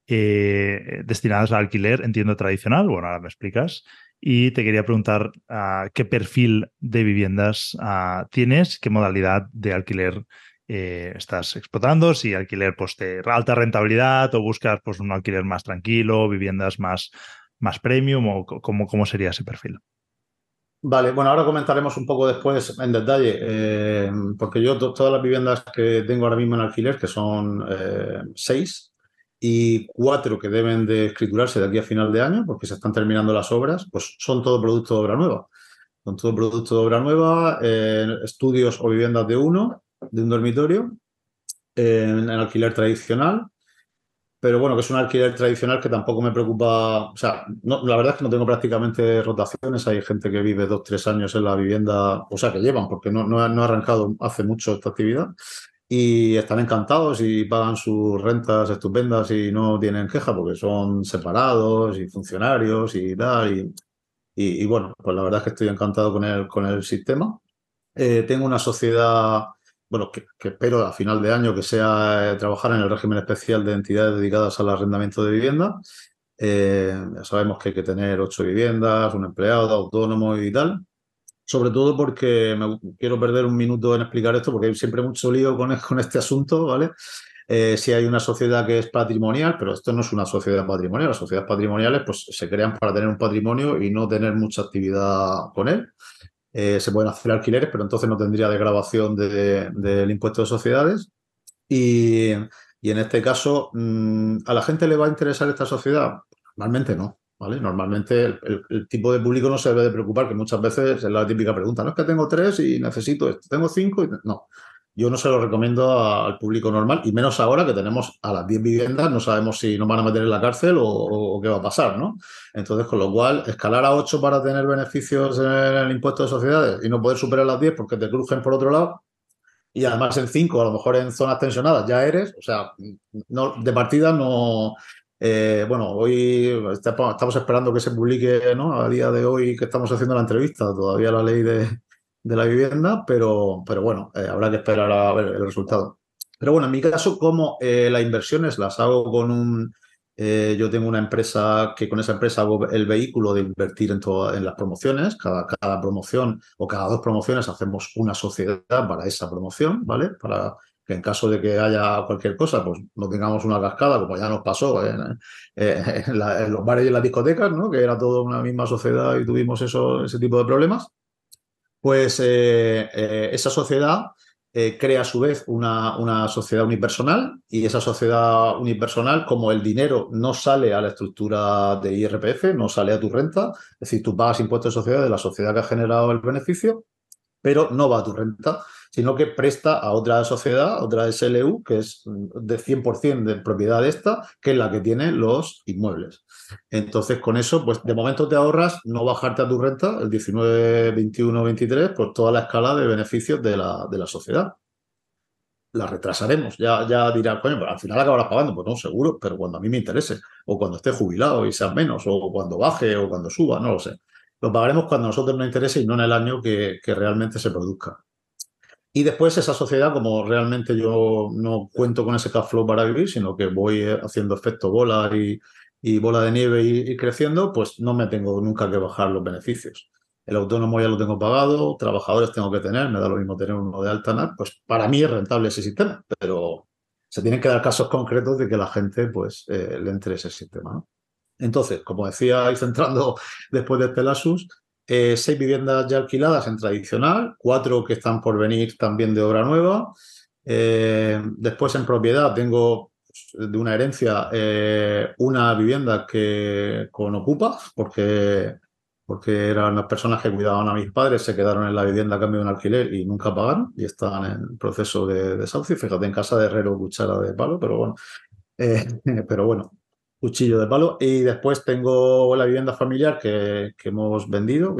destinadas al alquiler, entiendo tradicional. Bueno, ahora me explicas. Y te quería preguntar qué perfil de viviendas tienes, qué modalidad de alquiler estás explotando, si alquiler pues, de alta rentabilidad o buscas pues, un alquiler más tranquilo, viviendas más premium o cómo sería ese perfil. Vale, bueno, ahora comentaremos un poco después en detalle, porque yo todas las viviendas que tengo ahora mismo en alquiler, que son 6 y 4 que deben de escriturarse de aquí a final de año, porque se están terminando las obras, pues son todo producto de obra nueva. Son todo producto de obra nueva, estudios o viviendas de un dormitorio, en alquiler tradicional. pero bueno, que es un alquiler tradicional que tampoco me preocupa. O sea, la verdad es que no tengo prácticamente rotaciones. Hay gente que vive 2, 3 años en la vivienda, o sea, que llevan, porque no ha arrancado hace mucho esta actividad. Y están encantados y pagan sus rentas estupendas y no tienen queja porque son separados y funcionarios y tal. Y bueno, pues la verdad es que estoy encantado con el sistema. Tengo una sociedad, bueno, que espero a final de año que sea trabajar en el régimen especial de entidades dedicadas al arrendamiento de vivienda. Ya sabemos que hay que tener 8 viviendas, un empleado, autónomo y tal. Sobre todo porque quiero perder un minuto en explicar esto, porque hay siempre mucho lío con este asunto, ¿vale? Si hay una sociedad que es patrimonial, pero esto no es una sociedad patrimonial. Las sociedades patrimoniales pues, se crean para tener un patrimonio y no tener mucha actividad con él. Se pueden hacer alquileres, pero entonces no tendría desgravación del impuesto de sociedades. Y, y en este caso, ¿a la gente le va a interesar esta sociedad? Normalmente no, ¿vale? Normalmente el tipo de público no se debe de preocupar, que muchas veces es la típica pregunta, no es que tengo 3 y necesito esto, tengo 5 y no. Yo no se lo recomiendo al público normal, y menos ahora que tenemos a las 10 viviendas, no sabemos si nos van a meter en la cárcel o qué va a pasar, ¿no? Entonces, con lo cual, escalar a 8 para tener beneficios en el impuesto de sociedades y no poder superar las 10 porque te crujen por otro lado, y además en 5, a lo mejor en zonas tensionadas ya eres, o sea, no, de partida no. Bueno, hoy estamos esperando que se publique, ¿no? A día de hoy que estamos haciendo la entrevista, todavía la ley de la vivienda, pero bueno, habrá que esperar a ver el resultado. Pero bueno, en mi caso, como las inversiones las hago yo tengo una empresa que con esa empresa hago el vehículo de invertir en las promociones. Cada promoción o cada 2 promociones hacemos una sociedad para esa promoción, ¿vale? Para que en caso de que haya cualquier cosa, pues no tengamos una cascada, como ya nos pasó en los bares y en las discotecas, ¿no? Que era todo una misma sociedad y tuvimos ese tipo de problemas. Pues esa sociedad crea a su vez una sociedad unipersonal, y esa sociedad unipersonal, como el dinero no sale a la estructura de IRPF, no sale a tu renta, es decir, tú pagas impuestos de sociedad de la sociedad que ha generado el beneficio, pero no va a tu renta, sino que presta a otra sociedad, otra SLU, que es de 100% de propiedad de esta, que es la que tiene los inmuebles. Entonces, con eso, pues de momento te ahorras no bajarte a tu renta el 19, 21, 23, pues toda la escala de beneficios de la sociedad. La retrasaremos, ya dirás, coño, pero al final acabarás pagando, pues no, seguro, pero cuando a mí me interese, o cuando esté jubilado y sea menos, o cuando baje, o cuando suba, no lo sé. Lo pagaremos cuando a nosotros nos interese y no en el año que realmente se produzca. Y después esa sociedad, como realmente yo no cuento con ese cash flow para vivir, sino que voy haciendo efecto bola y bola de nieve y creciendo, pues no me tengo nunca que bajar los beneficios. El autónomo ya lo tengo pagado, trabajadores tengo que tener, me da lo mismo tener uno de alta, pues para mí es rentable ese sistema, pero se tienen que dar casos concretos de que la gente pues le interese ese sistema, ¿no? Entonces, como decía, y centrando después de este lapsus, 6 viviendas ya alquiladas en tradicional, 4 que están por venir también de obra nueva. Después en propiedad tengo de una herencia una vivienda que con ocupa, porque eran las personas que cuidaban a mis padres, se quedaron en la vivienda a cambio de un alquiler y nunca pagaron y estaban en proceso de desahucio. Fíjate, en casa de herrero, cuchara de palo, pero bueno. Eh, pero bueno, cuchillo de palo. Y después tengo la vivienda familiar que hemos vendido,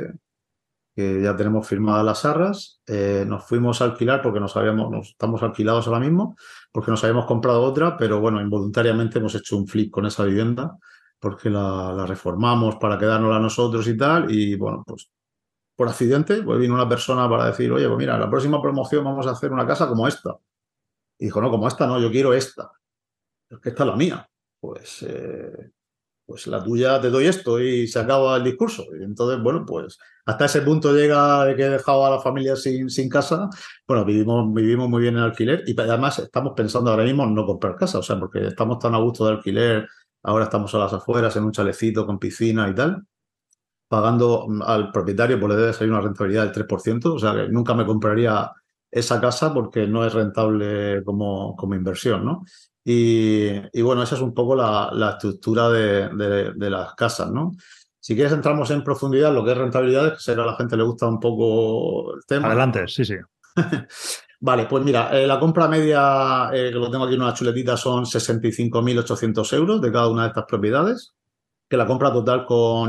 que ya tenemos firmadas las arras. Nos fuimos a alquilar porque nos estamos alquilados ahora mismo, porque nos habíamos comprado otra, pero bueno, involuntariamente hemos hecho un flip con esa vivienda, porque la reformamos para quedárnosla nosotros y tal. Y bueno, pues por accidente, pues vino una persona para decir, oye, pues mira, la próxima promoción vamos a hacer una casa como esta. Y dijo, no, como esta no, yo quiero esta. Es que esta es la mía. Pues la tuya te doy esto y se acaba el discurso. Y entonces, bueno, pues hasta ese punto llega de que he dejado a la familia sin casa. Bueno, vivimos muy bien en alquiler, y además estamos pensando ahora mismo en no comprar casa, o sea, porque estamos tan a gusto de alquiler, ahora estamos a las afueras en un chalecito con piscina y tal, pagando al propietario, pues le debe salir una rentabilidad del 3%, o sea, que nunca me compraría esa casa porque no es rentable como inversión, ¿no? Y bueno, esa es un poco la estructura de las casas, ¿no? Si quieres entramos en profundidad en lo que es rentabilidad, que sé que a la gente le gusta un poco el tema, Adelante, ¿no? sí, sí. Vale, pues mira, la compra media, que lo tengo aquí en una chuletita, son 65.800 euros de cada una de estas propiedades, que la compra total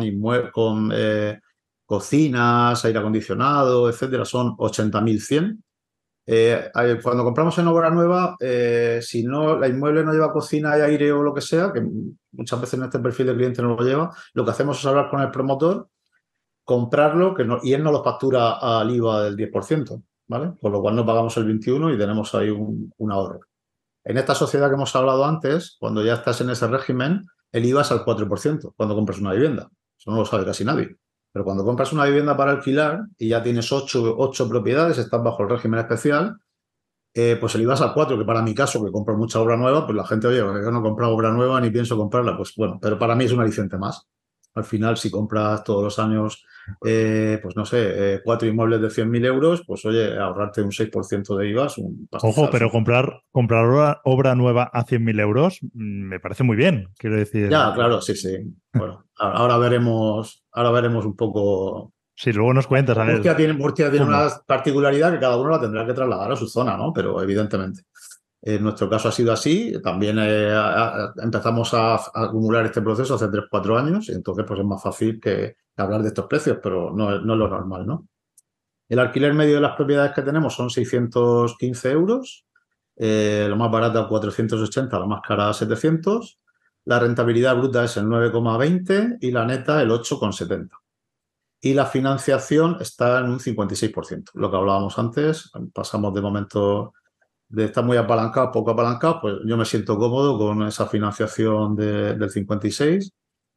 con cocinas, aire acondicionado, etcétera, son 80.100. Cuando compramos en obra nueva, si no, la inmueble no lleva cocina y aire o lo que sea, que muchas veces en este perfil de cliente no lo lleva, lo que hacemos es hablar con el promotor, comprarlo y él nos lo factura al IVA del 10%, ¿vale? Con lo cual no pagamos el 21% y tenemos ahí un ahorro. En esta sociedad que hemos hablado antes, cuando ya estás en ese régimen, el IVA es al 4% cuando compras una vivienda. Eso no lo sabe casi nadie. Pero cuando compras una vivienda para alquilar y ya tienes ocho propiedades, estás bajo el régimen especial, pues el IVA es al 4%, que para mi caso, que compro mucha obra nueva, pues la gente, oye, yo no he comprado obra nueva ni pienso comprarla. Pues bueno, pero para mí es un aliciente más. Al final, si compras todos los años, pues no sé, 4 inmuebles de 100.000 euros, pues oye, ahorrarte un 6% de IVA es un Ojo, pastizal. pero comprar obra nueva a 100.000 euros me parece muy bien. Quiero decir, Ya, claro, sí, sí. Bueno, ahora veremos un poco. si luego nos cuentas, a ver, Murcia tiene cómo. una particularidad que cada uno la tendrá que trasladar a su zona, ¿no? Pero evidentemente. En nuestro caso ha sido así. También empezamos a acumular este proceso hace 3 o 4 años y entonces pues es más fácil que hablar de estos precios, pero no es lo normal, ¿no? El alquiler medio de las propiedades que tenemos son 615 euros, la más barata 480, la más cara 700. La rentabilidad bruta es el 9,20 y la neta el 8,70. Y la financiación está en un 56%. Lo que hablábamos antes, pasamos de momento de estar muy apalancado, poco apalancado, pues yo me siento cómodo con esa financiación del 56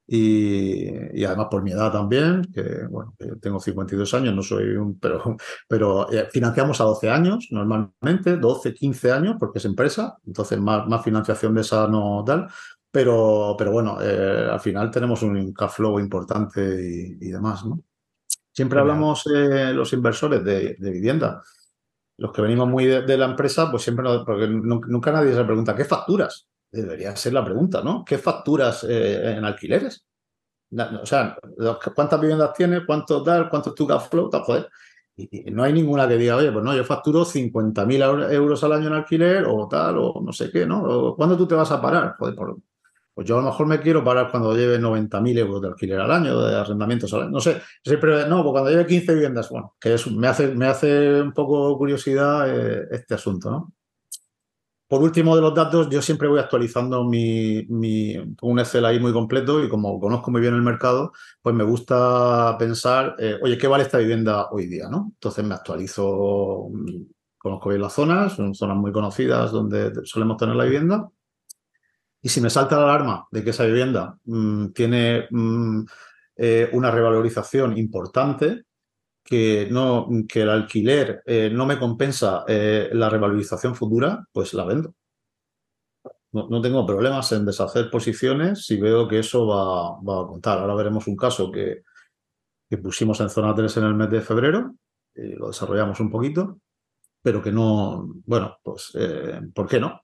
y además por mi edad también, que bueno, que tengo 52 años, no soy pero financiamos a 12 años normalmente, 12, 15 años, porque es empresa, entonces más financiación de esa no tal, pero bueno, al final tenemos un cash flow importante y demás, ¿no? Siempre Genial. hablamos los inversores de vivienda. Los que venimos muy de la empresa, pues siempre porque nunca nadie se pregunta, ¿qué facturas? Debería ser la pregunta, ¿no? ¿Qué facturas en alquileres? O sea, ¿cuántas viviendas tienes? ¿Cuánto tal? ¿Cuánto es tu cash flow? Tal, joder. Y no hay ninguna que diga, oye, pues no, yo facturo 50.000 euros al año en alquiler o tal, o no sé qué, ¿no? O, ¿cuándo tú te vas a parar? Joder, pues yo a lo mejor me quiero parar cuando lleve 90.000 euros de alquiler al año, de arrendamientos al año. No sé, siempre, no, pues cuando lleve 15 viviendas, bueno, que me hace un poco curiosidad este asunto, ¿no? Por último de los datos, yo siempre voy actualizando un Excel ahí muy completo y como conozco muy bien el mercado, pues me gusta pensar, oye, ¿qué vale esta vivienda hoy día, no? Entonces me actualizo, conozco bien las zonas, son zonas muy conocidas donde solemos tener la vivienda. Y si me salta la alarma de que esa vivienda tiene una revalorización importante, que el alquiler no me compensa la revalorización futura, pues la vendo. No tengo problemas en deshacer posiciones si veo que eso va a contar. Ahora veremos un caso que pusimos en zona 3 en el mes de febrero, lo desarrollamos un poquito, pero que no, bueno, pues, ¿por qué no?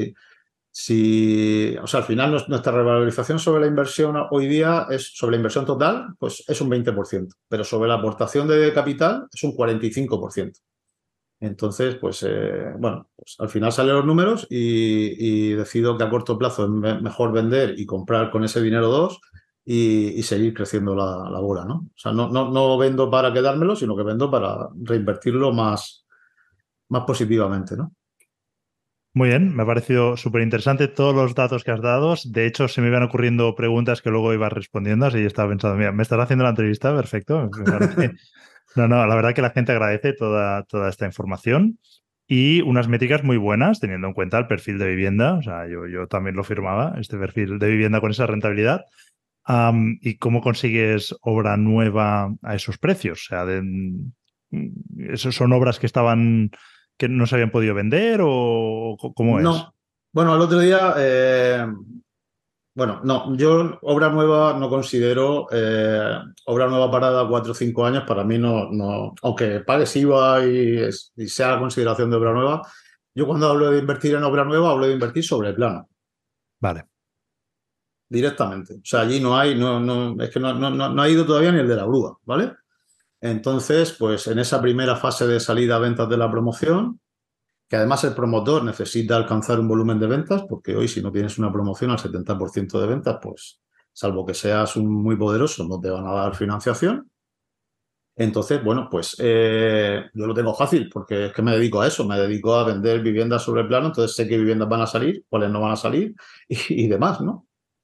O sea, al final nuestra revalorización sobre la inversión hoy día sobre la inversión total, pues es un 20%, pero sobre la aportación de capital es un 45%. Entonces, pues bueno, pues al final salen los números y decido que a corto plazo es mejor vender y comprar con ese dinero dos y seguir creciendo la bola, ¿no? O sea, no vendo para quedármelo, sino que vendo para reinvertirlo más positivamente, ¿no? Muy bien, me ha parecido súper interesante todos los datos que has dado. De hecho, se me iban ocurriendo preguntas que luego ibas respondiendo, así estaba pensando, mira, me estás haciendo la entrevista, perfecto. Me parece. No, no, la verdad que la gente agradece toda esta información y unas métricas muy buenas, teniendo en cuenta el perfil de vivienda. O sea, yo también lo firmaba, este perfil de vivienda con esa rentabilidad. ¿Y cómo consigues obra nueva a esos precios? O sea, ¿esos son obras que no se habían podido vender o cómo es? No. Bueno, el otro día, bueno, no, yo obra nueva no considero, obra nueva parada 4 o 5 años, para mí no, aunque pagues IVA y sea consideración de obra nueva, yo cuando hablo de invertir en obra nueva hablo de invertir sobre el plano, Vale. directamente. O sea, allí no hay, es que no ha ido todavía ni el de la grúa, ¿vale? Entonces, pues en esa primera fase de salida a ventas de la promoción, que además el promotor necesita alcanzar un volumen de ventas, porque hoy si no tienes una promoción al 70% de ventas, pues salvo que seas un muy poderoso, no te van a dar financiación. Entonces, bueno, pues yo lo tengo fácil porque es que me dedico a eso, me dedico a vender viviendas sobre plano, entonces sé qué viviendas van a salir, cuáles no van a salir y demás, ¿no?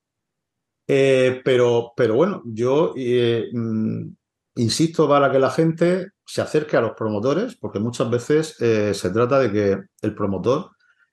Pero bueno, yo insisto para que la gente se acerque a los promotores, porque muchas veces se trata de que el promotor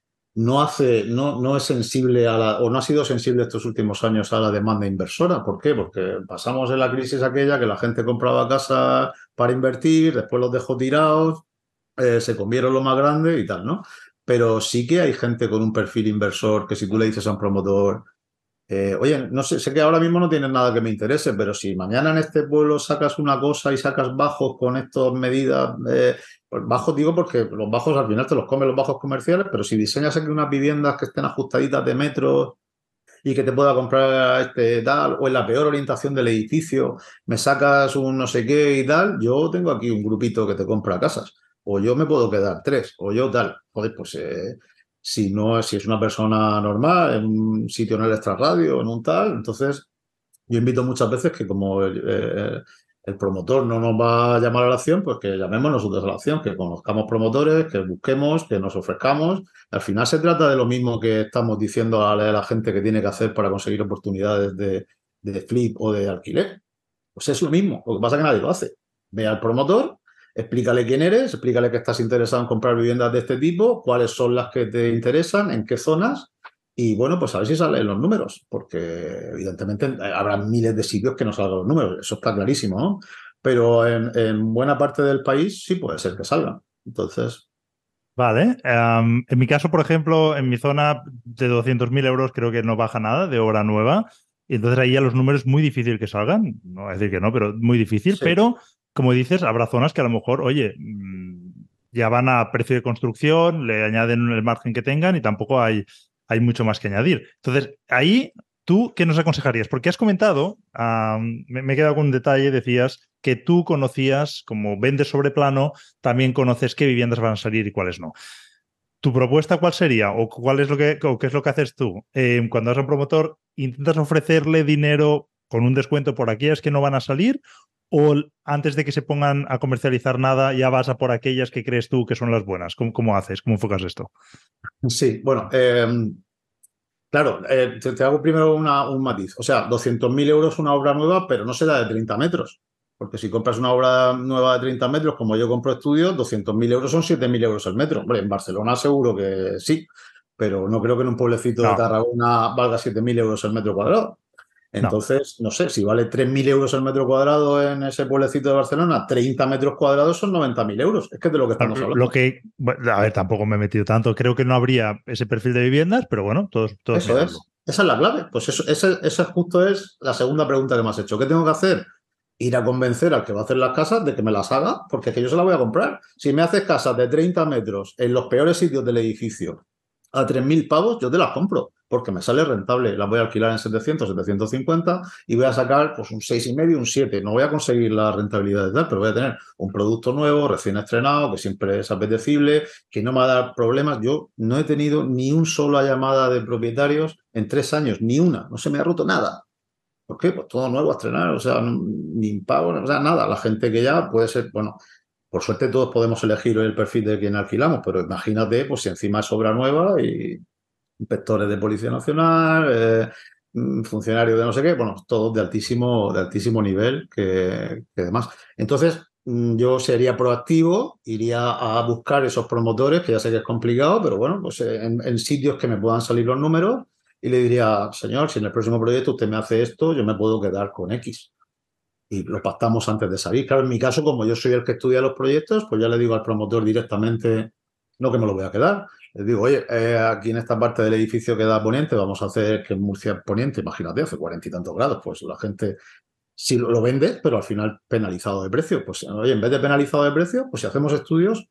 no es sensible o no ha sido sensible estos últimos años a la demanda inversora. ¿Por qué? Porque pasamos en la crisis aquella que la gente compraba casa para invertir, después los dejó tirados, se comieron lo más grande y tal, ¿no? Pero sí que hay gente con un perfil inversor que si tú le dices a un promotor, oye, no sé que ahora mismo no tienes nada que me interese, pero si mañana en este pueblo sacas una cosa y sacas bajos con estas medidas, pues bajos digo porque los bajos al final te los comen los bajos comerciales, pero si diseñas aquí unas viviendas que estén ajustaditas de metros y que te pueda comprar tal, o en la peor orientación del edificio, me sacas un no sé qué y tal, yo tengo aquí un grupito que te compra casas, o yo me puedo quedar tres, o yo tal. Joder, pues si es una persona normal, en un sitio en el extrarradio, en un tal, entonces yo invito muchas veces que como el promotor no nos va a llamar a la acción, pues que llamemos nosotros a la acción, que conozcamos promotores, que busquemos, que nos ofrezcamos. Al final se trata de lo mismo que estamos diciendo a la gente que tiene que hacer para conseguir oportunidades de flip o de alquiler. Pues es lo mismo, lo que pasa es que nadie lo hace. Ve al promotor, explícale quién eres, explícale que estás interesado en comprar viviendas de este tipo, cuáles son las que te interesan, en qué zonas, y bueno, pues a ver si salen los números, porque evidentemente habrá miles de sitios que no salgan los números, eso está clarísimo, ¿no? Pero en buena parte del país sí puede ser que salgan. Entonces, Vale. En mi caso, por ejemplo, en mi zona de 200.000 euros creo que no baja nada de obra nueva. Y entonces ahí ya los números es muy difícil que salgan. No voy a decir que no, pero muy difícil. sí. Pero, como dices, habrá zonas que a lo mejor, oye, ya van a precio de construcción, le añaden el margen que tengan y tampoco hay mucho más que añadir. Entonces, ahí, ¿tú qué nos aconsejarías? Porque has comentado, me he quedado con un detalle, decías que tú conocías, como vendes sobre plano, también conoces qué viviendas van a salir y cuáles no. ¿Tu propuesta cuál sería? ¿O cuál es o qué es lo que haces tú? Cuando vas a un promotor, ¿intentas ofrecerle dinero con un descuento por aquellas que no van a salir? ¿O antes de que se pongan a comercializar nada, ya vas a por aquellas que crees tú que son las buenas? ¿Cómo haces? ¿Cómo enfocas esto? Sí, bueno, claro, te hago primero un matiz. O sea, 200.000 euros una obra nueva, pero no será de 30 metros. Porque si compras una obra nueva de 30 metros, como yo compro estudios, 200.000 euros son 7.000 euros el metro. Hombre, en Barcelona seguro que sí, pero no creo que en un pueblecito de No, Tarragona valga 7.000 euros el metro cuadrado. no. Entonces, no sé, si vale 3.000 euros el metro cuadrado en ese pueblecito de Barcelona, 30 metros cuadrados son 90.000 euros. Es que es de lo que estamos Lo hablando. que, bueno, a ver, tampoco me he metido tanto. Creo que no habría ese perfil de viviendas, pero bueno, todos Eso mirarlo. es. Esa es la clave. Pues esa justo es la segunda pregunta que me has hecho. ¿Qué tengo que hacer? Ir a convencer al que va a hacer las casas de que me las haga, porque es que yo se las voy a comprar. Si me haces casas de 30 metros en los peores sitios del edificio a 3.000 pavos, yo te las compro, porque me sale rentable. Las voy a alquilar en 700, 750 y voy a sacar pues un 6,5, un 7. No voy a conseguir la rentabilidad de tal, pero voy a tener un producto nuevo, recién estrenado, que siempre es apetecible, que no me va a dar problemas. Yo no he tenido ni una sola llamada de propietarios en 3 años, ni una. No se me ha roto nada. ¿Por qué? Pues todo nuevo a estrenar, o sea, ni impago, o sea, nada. La gente que ya puede ser, bueno, por suerte todos podemos elegir el perfil de quien alquilamos, pero imagínate, pues si encima es obra nueva y inspectores de Policía Nacional, funcionarios de no sé qué, bueno, todos de altísimo nivel que demás. Entonces, yo sería proactivo, iría a buscar esos promotores, que ya sé que es complicado, pero bueno, pues en sitios que me puedan salir los números y le diría, señor, si en el próximo proyecto usted me hace esto, yo me puedo quedar con X. Y lo pactamos antes de salir. Claro, en mi caso, como yo soy el que estudia los proyectos, pues ya le digo al promotor directamente, no que me lo voy a quedar. Les digo, oye, aquí en esta parte del edificio que da poniente, vamos a hacer que en Murcia poniente, imagínate, hace 40 y tantos grados, pues la gente si lo vende, pero al final penalizado de precio. Pues oye, en vez de penalizado de precio, pues si hacemos estudios,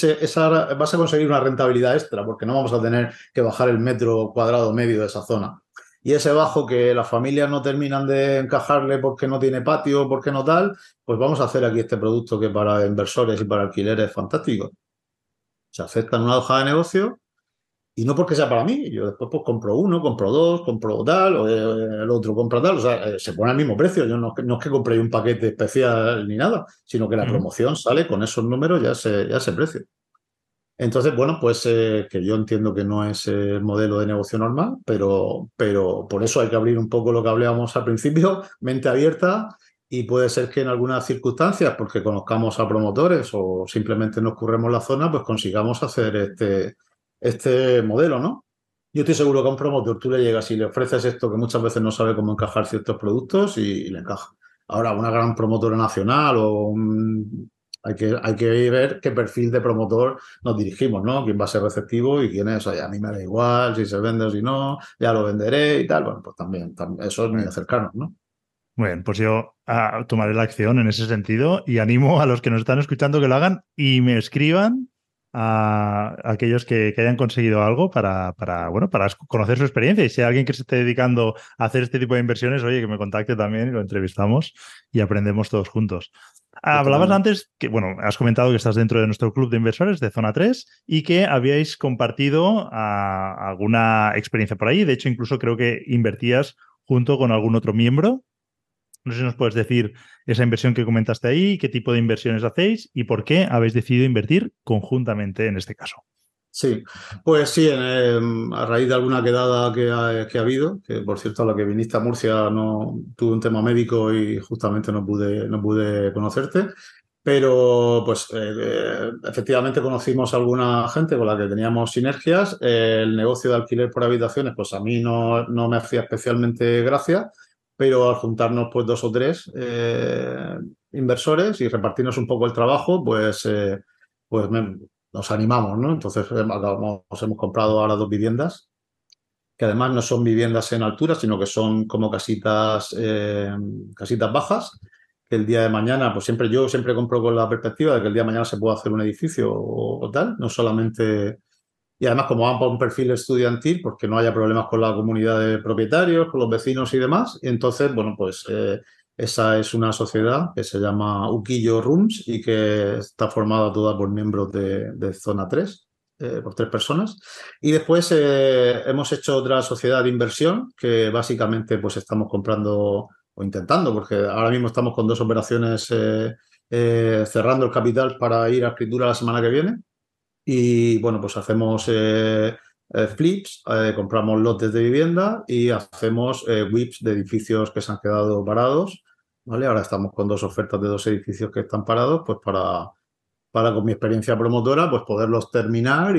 vas a conseguir una rentabilidad extra, porque no vamos a tener que bajar el metro cuadrado medio de esa zona. Y ese bajo que las familias no terminan de encajarle porque no tiene patio, porque no tal, pues vamos a hacer aquí este producto que para inversores y para alquileres es fantástico. Se aceptan una hoja de negocio y no porque sea para mí. Yo después pues compro uno, compro dos, compro tal, o el otro compra tal. O sea, se pone al mismo precio. Yo no es que compre un paquete especial ni nada, sino que la Ujú. promoción sale con esos números ya ese precio. Entonces, bueno, pues que yo entiendo que no es el modelo de negocio normal, pero por eso hay que abrir un poco lo que hablábamos al principio, mente abierta, y puede ser que en algunas circunstancias, porque conozcamos a promotores o simplemente nos curremos la zona, pues consigamos hacer este modelo, ¿no? Yo estoy seguro que a un promotor tú le llegas y le ofreces esto que muchas veces no sabe cómo encajar ciertos productos y le encaja. Ahora, una gran promotora nacional hay que ver qué perfil de promotor nos dirigimos, ¿no? ¿Quién va a ser receptivo y quién es? Oye, a mí me da igual si se vende o si no, ya lo venderé y tal. Bueno, pues también eso es muy Bueno, acercarnos, ¿no? muy bien, pues yo tomaré la acción en ese sentido y animo a los que nos están escuchando que lo hagan y me escriban a aquellos que hayan conseguido algo bueno, para conocer su experiencia. Y si hay alguien que se esté dedicando a hacer este tipo de inversiones, oye, que me contacte también y lo entrevistamos y aprendemos todos juntos. Hablabas Estupendo. antes que, bueno, has comentado que estás dentro de nuestro club de inversores de Zona 3 y que habíais compartido alguna experiencia por ahí. De hecho, incluso creo que invertías junto con algún otro miembro. No sé si nos puedes decir esa inversión que comentaste ahí, qué tipo de inversiones hacéis y por qué habéis decidido invertir conjuntamente en este caso. Sí, pues sí, a raíz de alguna quedada que ha habido, que por cierto a la que viniste a Murcia no tuve un tema médico y justamente no pude conocerte, pero pues efectivamente conocimos a alguna gente con la que teníamos sinergias. El negocio de alquiler por habitaciones, pues a mí no me hacía especialmente gracia, pero al juntarnos pues dos o tres inversores y repartirnos un poco el trabajo, pues nos animamos, ¿no? Entonces hemos comprado ahora dos viviendas, que además no son viviendas en altura, sino que son como casitas bajas, que el día de mañana, pues yo siempre compro con la perspectiva de que el día de mañana se puede hacer un edificio o tal, no solamente. Y además, como van por un perfil estudiantil, pues que no haya problemas con la comunidad de propietarios, con los vecinos y demás. Y entonces, bueno, pues esa es una sociedad que se llama Uquillo Rooms y que está formada toda por miembros de Zona 3, por tres personas. Y después hemos hecho otra sociedad de inversión que básicamente pues estamos comprando o intentando, porque ahora mismo estamos con dos operaciones cerrando el capital para ir a escritura la semana que viene. Y bueno, pues hacemos flips, compramos lotes de vivienda y hacemos WIPs de edificios que se han quedado parados, ¿vale? Ahora estamos con dos ofertas de dos edificios que están parados, pues para con mi experiencia promotora, pues poderlos terminar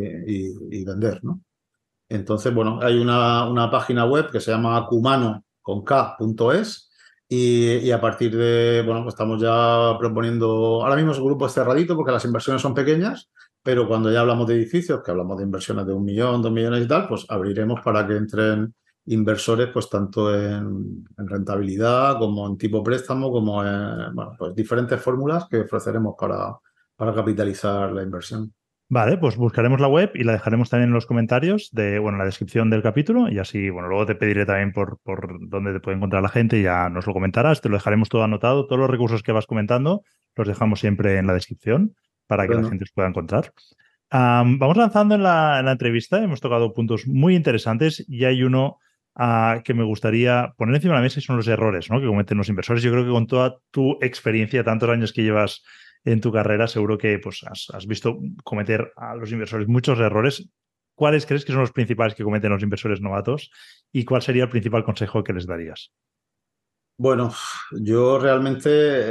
y vender, ¿no? Entonces, bueno, hay una página web que se llama Kumano con K.es y a partir de, bueno, pues estamos ya proponiendo, ahora mismo ese grupo es cerradito porque las inversiones son pequeñas, pero cuando ya hablamos de edificios, que hablamos de inversiones de 1 millón, 2 millones y tal, pues abriremos para que entren inversores, pues tanto en rentabilidad como en tipo préstamo, como en, bueno, pues diferentes fórmulas que ofreceremos para capitalizar la inversión. Vale, pues buscaremos la web y la dejaremos también en los comentarios bueno, en la descripción del capítulo y así, bueno, luego te pediré también por dónde te puede encontrar la gente y ya nos lo comentarás, te lo dejaremos todo anotado, todos los recursos que vas comentando los dejamos siempre en la descripción para que la Estupendo. gente os pueda encontrar. Vamos avanzando en la entrevista, hemos tocado puntos muy interesantes y hay uno que me gustaría poner encima de la mesa y son los errores, ¿no?, que cometen los inversores. Yo creo que con toda tu experiencia, tantos años que llevas en tu carrera, seguro que pues, has visto cometer a los inversores muchos errores. ¿Cuáles crees que son los principales que cometen los inversores novatos y cuál sería el principal consejo que les darías? Bueno, yo realmente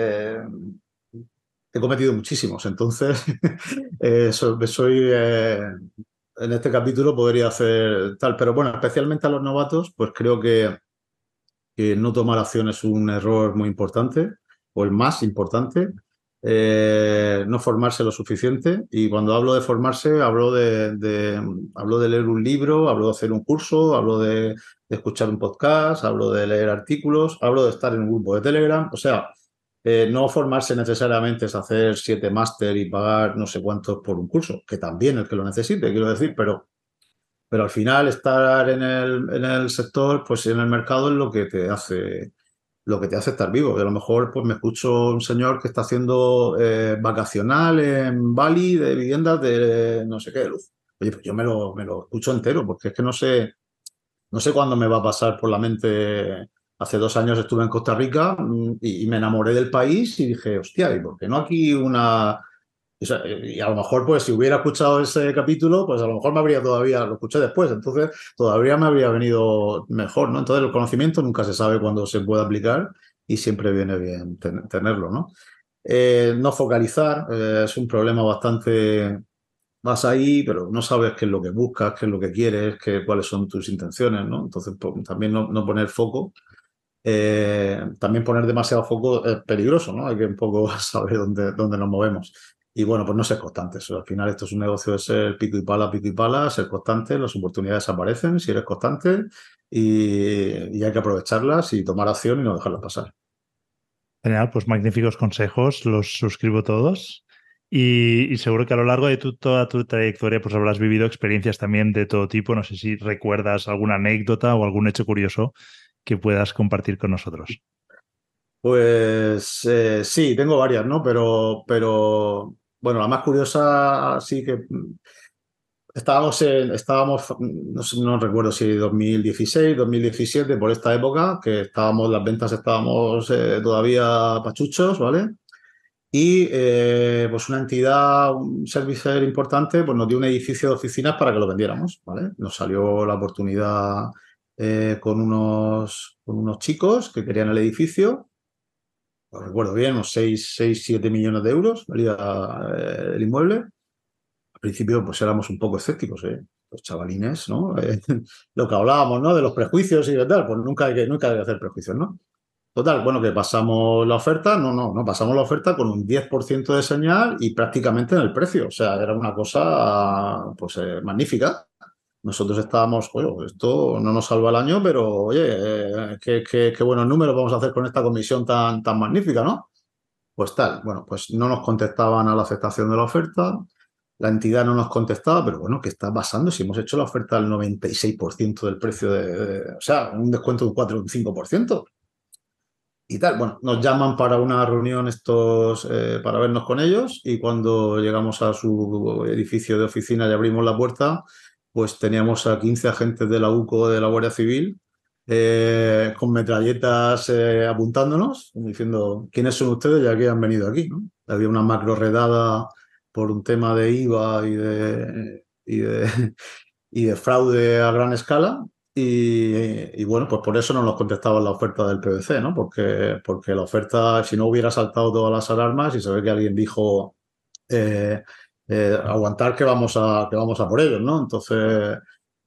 he cometido muchísimos, entonces en este capítulo podría hacer tal, pero bueno, especialmente a los novatos, pues creo que no tomar acción es un error muy importante o el más importante. No formarse lo suficiente y cuando hablo de formarse hablo de leer un libro, hablo de hacer un curso, hablo de escuchar un podcast, hablo de leer artículos, hablo de estar en un grupo de Telegram, o sea, no formarse necesariamente es hacer 7 máster y pagar no sé cuántos por un curso, que también el que lo necesite, quiero decir, pero al final estar en el sector, pues en el mercado es lo que te hace lo que te hace estar vivo. A lo mejor pues me escucho un señor que está haciendo vacacional en Bali de viviendas de no sé qué de luz. Oye, pues yo me lo escucho entero, porque es que no sé cuándo me va a pasar por la mente. Hace 2 años estuve en Costa Rica y me enamoré del país y dije, hostia, ¿y por qué no aquí una...? O sea, y a lo mejor, pues si hubiera escuchado ese capítulo, pues a lo mejor me habría todavía, lo escuché después, entonces todavía me habría venido mejor, ¿no? Entonces el conocimiento nunca se sabe cuándo se puede aplicar y siempre viene bien tenerlo, ¿no? No focalizar es un problema bastante. Vas ahí, pero no sabes qué es lo que buscas, qué es lo que quieres, cuáles son tus intenciones, ¿no? Entonces, pues, también no poner foco. También poner demasiado foco es peligroso, ¿no? Hay que un poco saber dónde nos movemos. Y bueno, pues no ser constantes. Al final esto es un negocio de ser pico y pala, ser constante, las oportunidades aparecen si eres constante y hay que aprovecharlas y tomar acción y no dejarlas pasar. Genial, pues magníficos consejos, los suscribo todos. Y seguro que a lo largo de toda tu trayectoria pues habrás vivido experiencias también de todo tipo. No sé si recuerdas alguna anécdota o algún hecho curioso que puedas compartir con nosotros. Pues sí, tengo varias, ¿no? Pero bueno, la más curiosa sí que no sé, no recuerdo si 2016, 2017, por esta época, que las ventas estábamos todavía pachuchos, ¿vale? Y pues una entidad, un servicer importante, pues nos dio un edificio de oficinas para que lo vendiéramos, ¿vale? Nos salió la oportunidad con unos chicos que querían el edificio, lo recuerdo bien, unos 7 millones de euros valía el inmueble. Al principio, pues éramos un poco escépticos, ¿eh? Los chavalines, ¿no? Lo que hablábamos, ¿no? De los prejuicios y de tal, pues nunca hay que hacer prejuicios, ¿no? Total, bueno, que pasamos la oferta, no, pasamos la oferta con un 10% de señal y prácticamente en el precio. O sea, era una cosa, pues, magnífica. Nosotros estábamos, oye, esto no nos salva el año, pero oye, qué buenos números vamos a hacer con esta comisión tan magnífica, ¿no? Pues tal, bueno, pues no nos contestaban a la aceptación de la oferta, la entidad no nos contestaba, pero bueno, ¿qué está pasando si hemos hecho la oferta al 96% del precio o sea, un descuento de un 4 o un 5%? Y tal, bueno, nos llaman para una reunión estos, para vernos con ellos y cuando llegamos a su edificio de oficina y abrimos la puerta, pues teníamos a 15 agentes de la UCO de la Guardia Civil con metralletas apuntándonos, diciendo quiénes son ustedes y a qué han venido aquí, ¿no? Había una macro redada por un tema de IVA y de fraude a gran escala. Y bueno, pues por eso no nos contestaban la oferta del PVC, ¿no? Porque la oferta, si no hubiera saltado todas las alarmas y se ve que alguien dijo eh, aguantar que vamos a por ellos, ¿no? Entonces,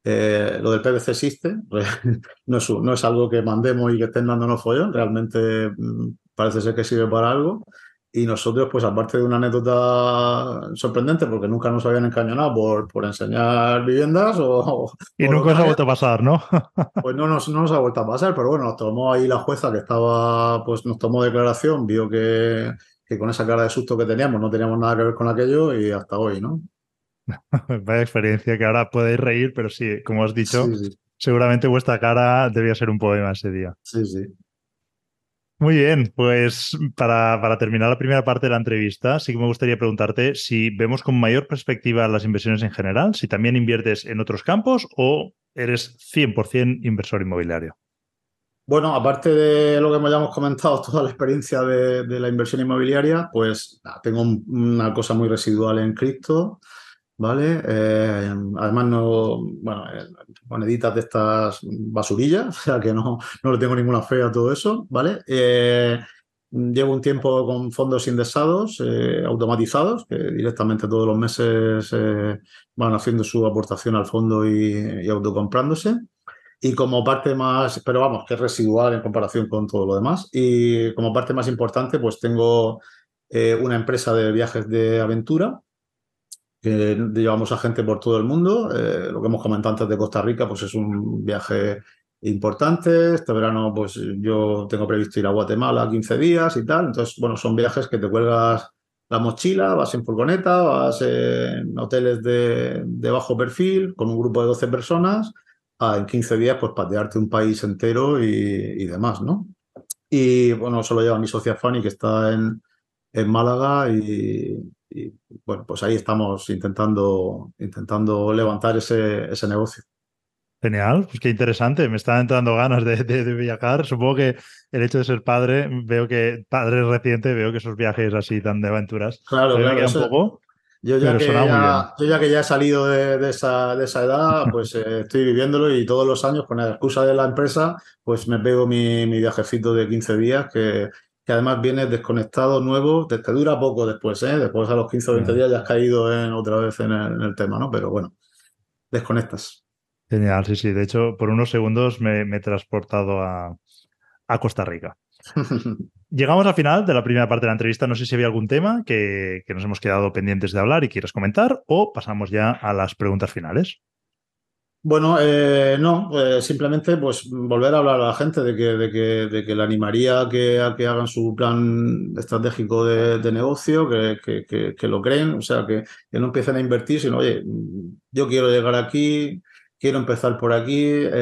lo del PVC existe, no es algo que mandemos y que estén dándonos follón, realmente parece ser que sirve para algo. Y nosotros, pues aparte de una anécdota sorprendente, porque nunca nos habían encañonado por enseñar viviendas Y o nunca os ha locales, vuelto a pasar, ¿no? pues no nos ha vuelto a pasar, pero bueno, nos tomó ahí la jueza que estaba, pues nos tomó declaración, vio que con esa cara de susto que teníamos no teníamos nada que ver con aquello y hasta hoy, ¿no? Vaya experiencia que ahora podéis reír, pero sí, como has dicho, Sí, sí, seguramente vuestra cara debía ser un poema ese día. sí, sí. Muy bien, pues para terminar la primera parte de la entrevista, sí que me gustaría preguntarte si vemos con mayor perspectiva las inversiones en general, si también inviertes en otros campos o eres 100% inversor inmobiliario. Bueno, aparte de lo que ya hemos comentado, toda la experiencia de la inversión inmobiliaria, pues tengo una cosa muy residual en cripto, ¿vale? Además, no, bueno, moneditas de estas basurillas, o sea que no le tengo ninguna fe a todo eso, ¿vale? Llevo un tiempo con fondos indexados, automatizados, que directamente todos los meses van haciendo su aportación al fondo y autocomprándose. Y como parte más, pero vamos, que es residual en comparación con todo lo demás. Y como parte más importante, pues tengo una empresa de viajes de aventura que llevamos a gente por todo el mundo. Lo que hemos comentado antes de Costa Rica, pues es un viaje importante. Este verano, pues yo tengo previsto ir a Guatemala 15 días y tal. Entonces, bueno, son viajes que te cuelgas la mochila, vas en furgoneta, vas en hoteles de bajo perfil con un grupo de 12 personas, en 15 días, pues patearte un país entero y demás, ¿no? Y bueno, eso lo lleva mi socia Fanny, que está en Málaga y, bueno, pues ahí estamos intentando levantar ese negocio. Genial, pues qué interesante. Me están entrando ganas de viajar. Supongo que el hecho de ser padre, veo que padre reciente, veo que esos viajes así tan de aventuras Claro, todavía me claro, quedan eso. poco, pero sonaba muy bien. Yo ya que ya he salido de esa edad, pues estoy viviéndolo y todos los años con la excusa de la empresa, pues me pego mi viajecito de 15 días que además viene desconectado, nuevo, te dura poco después, ¿eh? Después a los 15 o 20 días ya has caído otra vez en el tema, ¿no? Pero bueno, desconectas. Genial, sí, sí. De hecho, por unos segundos me he transportado a Costa Rica. Llegamos al final de la primera parte de la entrevista. No sé si había algún tema que nos hemos quedado pendientes de hablar y quieres comentar o pasamos ya a las preguntas finales. Bueno, no, simplemente pues volver a hablar a la gente de que le animaría a que hagan su plan estratégico de negocio, que lo creen, o sea, que no empiecen a invertir, sino, oye, yo quiero llegar aquí, quiero empezar por aquí,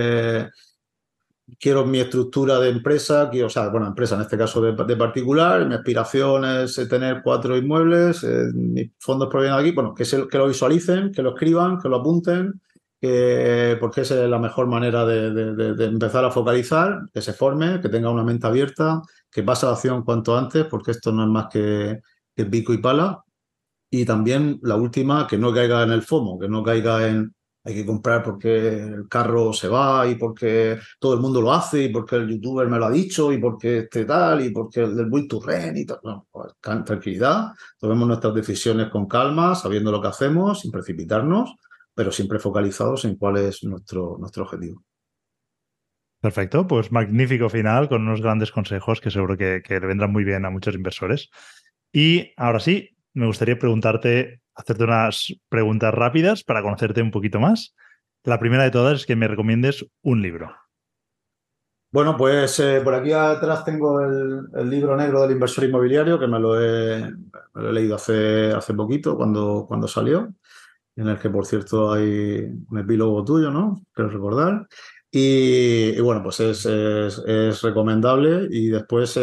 quiero mi estructura de empresa, quiero, o sea, bueno, empresa en este caso de particular, mi aspiración es tener 4 inmuebles, mis fondos provienen de aquí, bueno, que lo visualicen, que lo escriban, que lo apunten, porque esa es la mejor manera de empezar a focalizar, que se forme, que tenga una mente abierta, que pase a la acción cuanto antes, porque esto no es más que pico y pala. Y también la última, que no caiga en el FOMO, que no caiga en hay que comprar porque el carro se va y porque todo el mundo lo hace y porque el youtuber me lo ha dicho y porque este tal y porque el del Build to Rent y tal. No, pues, tranquilidad, tomemos nuestras decisiones con calma, sabiendo lo que hacemos, sin precipitarnos, pero siempre focalizados en cuál es nuestro objetivo. Perfecto, pues magnífico final con unos grandes consejos que seguro que le vendrán muy bien a muchos inversores. Y ahora sí, me gustaría hacerte unas preguntas rápidas para conocerte un poquito más. La primera de todas es que me recomiendes un libro. Bueno, pues por aquí atrás tengo el libro negro del inversor inmobiliario, que me lo he leído hace poquito, cuando salió, en el que, por cierto, hay un epílogo tuyo, ¿no? Creo recordar. Y bueno, pues es recomendable. Y después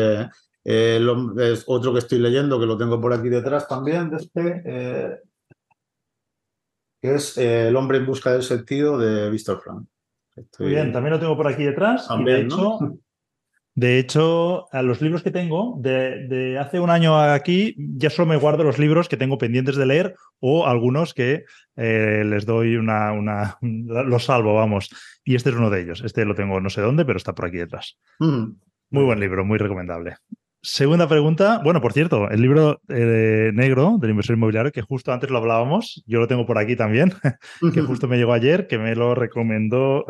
es otro que estoy leyendo, que lo tengo por aquí detrás también, que es El hombre en busca del sentido de Víctor Frank. Muy bien, Estoy también lo tengo por aquí detrás y también, ¿no? de hecho, a los libros que tengo, de hace un año aquí, ya solo me guardo los libros que tengo pendientes de leer o algunos que les doy los salvo, vamos. Y este es uno de ellos. Este lo tengo no sé dónde, pero está por aquí detrás. Muy Muy buen bien. libro, muy recomendable. Segunda pregunta. Bueno, por cierto, el libro negro del inversor inmobiliario, que justo antes lo hablábamos, yo lo tengo por aquí también, que justo me llegó ayer, que me lo recomendó,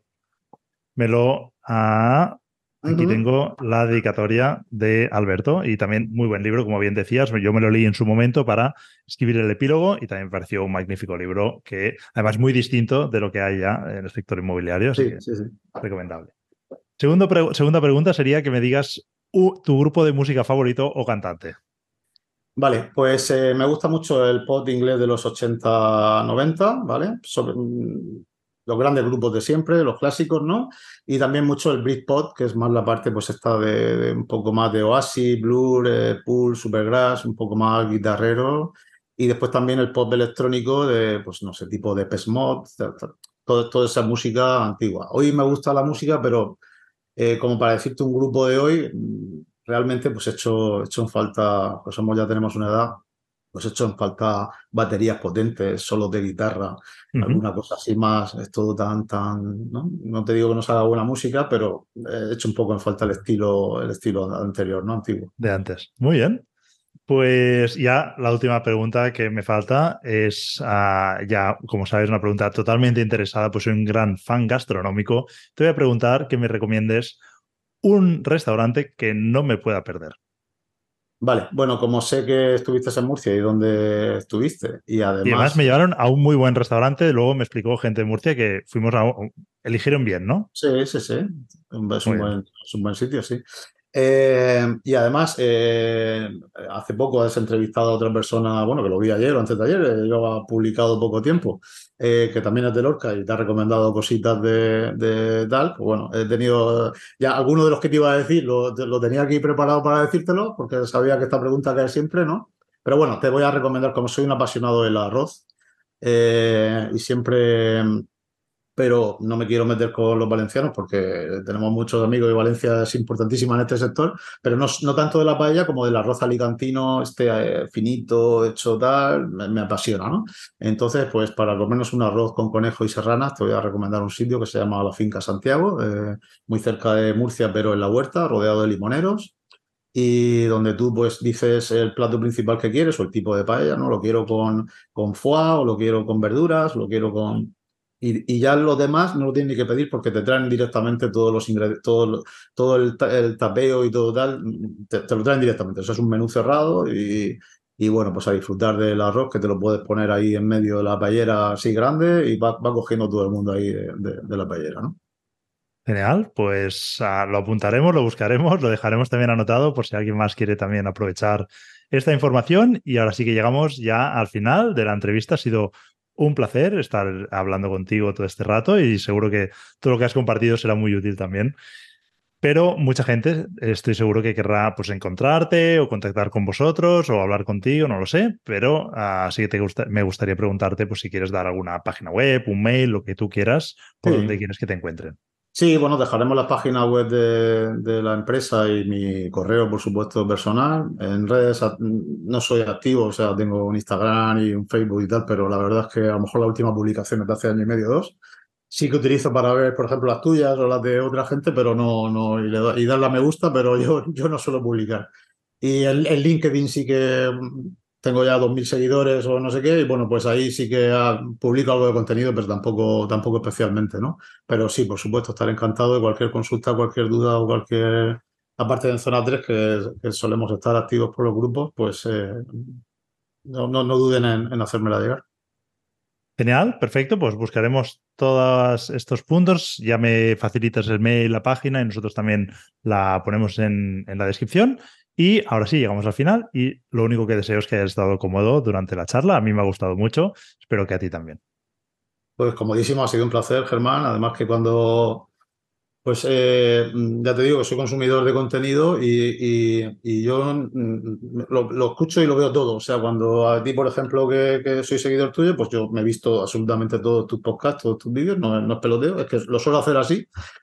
aquí Ujú. tengo la dedicatoria de Alberto y también muy buen libro, como bien decías. Yo me lo leí en su momento para escribir el epílogo y también me pareció un magnífico libro que además es muy distinto de lo que hay ya en el sector inmobiliario, así Sí, que sí, sí. recomendable. Segunda pregunta sería que me digas tu grupo de música favorito o cantante. Vale, pues me gusta mucho el pop inglés de los 80-90, ¿vale? Los grandes grupos de siempre, los clásicos, ¿no? Y también mucho el Britpop, que es más la parte, pues está de un poco más de Oasis, Blur, Pulse, Supergrass, un poco más guitarrero. Y después también el pop electrónico de, pues no sé, tipo de Depeche Mode, toda esa música antigua. Hoy me gusta la música, pero como para decirte un grupo de hoy, realmente pues he hecho en falta, pues ya tenemos una edad, pues he hecho en falta baterías potentes, solos de guitarra, Ujú. alguna cosa así más, es todo tan, ¿no? No te digo que no se haga buena música, pero he hecho un poco en falta el estilo anterior, ¿no? Antiguo. De antes. Muy bien. Pues ya la última pregunta que me falta es, ya, como sabes, una pregunta totalmente interesada, pues soy un gran fan gastronómico. Te voy a preguntar que me recomiendes un restaurante que no me pueda perder. Vale, bueno, como sé que estuviste en Murcia y dónde estuviste, y Y además además me llevaron a un muy buen restaurante, luego me explicó gente de Murcia que eligieron bien, ¿no? sí, sí, sí. Es Muy un bien. buen, es un buen sitio, sí. Y además, hace poco has entrevistado a otra persona, bueno, que lo vi ayer o antes de ayer, lleva publicado poco tiempo, que también es de Lorca y te ha recomendado cositas de tal. Pues bueno, he tenido ya alguno de los que te iba a decir, lo tenía aquí preparado para decírtelo, porque sabía que esta pregunta cae siempre, ¿no? Pero bueno, te voy a recomendar, como soy un apasionado del arroz, y siempre pero no me quiero meter con los valencianos porque tenemos muchos amigos y Valencia es importantísima en este sector, pero no tanto de la paella como del arroz alicantino, finito, hecho tal, me apasiona, ¿no? Entonces, pues para comernos un arroz con conejo y serranas, te voy a recomendar un sitio que se llama La Finca Santiago, muy cerca de Murcia, pero en la huerta, rodeado de limoneros. Y donde tú pues dices el plato principal que quieres o el tipo de paella, ¿no? Lo quiero con foie o lo quiero con verduras, lo quiero con... Y ya lo demás no lo tienes ni que pedir porque te traen directamente todos los ingredientes, todo el tapeo y todo tal, te lo traen directamente. Eso es un menú cerrado y bueno, pues a disfrutar del arroz que te lo puedes poner ahí en medio de la paellera así grande y va cogiendo todo el mundo ahí de la paellera, ¿no? Genial, pues lo apuntaremos, lo buscaremos, lo dejaremos también anotado por si alguien más quiere también aprovechar esta información. Y ahora sí que llegamos ya al final de la entrevista. Ha sido un placer estar hablando contigo todo este rato y seguro que todo lo que has compartido será muy útil también. Pero mucha gente estoy seguro que querrá pues encontrarte o contactar con vosotros o hablar contigo, no lo sé, pero sí que me gustaría preguntarte pues si quieres dar alguna página web, un mail, lo que tú quieras, por donde Sí. quieres que te encuentren. Sí, bueno, dejaremos la página web de la empresa y mi correo, por supuesto, personal. En redes no soy activo, o sea, tengo un Instagram y un Facebook y tal, pero la verdad es que a lo mejor la última publicación es de hace año y medio, dos. Sí que utilizo para ver, por ejemplo, las tuyas o las de otra gente, pero no, y darle a me gusta, pero yo no suelo publicar. Y el LinkedIn sí que tengo ya 2.000 seguidores o no sé qué, y bueno, pues ahí sí que publico algo de contenido, pero tampoco especialmente, ¿no? Pero sí, por supuesto, estaré encantado de cualquier consulta, cualquier duda o cualquier... Aparte de en Zona 3, que solemos estar activos por los grupos, pues no duden en hacérmela llegar. Genial, perfecto. Pues buscaremos todos estos puntos. Ya me facilitas el mail, la página y nosotros también la ponemos en la descripción. Y ahora sí, llegamos al final y lo único que deseo es que hayas estado cómodo durante la charla. A mí me ha gustado mucho. Espero que a ti también. Pues comodísimo, ha sido un placer, Germán. Además que pues ya te digo que soy consumidor de contenido y yo lo escucho y lo veo todo. O sea, cuando a ti, por ejemplo, que soy seguidor tuyo, pues yo me he visto absolutamente todos tus podcasts, todos tus vídeos, no es peloteo, es que lo suelo hacer así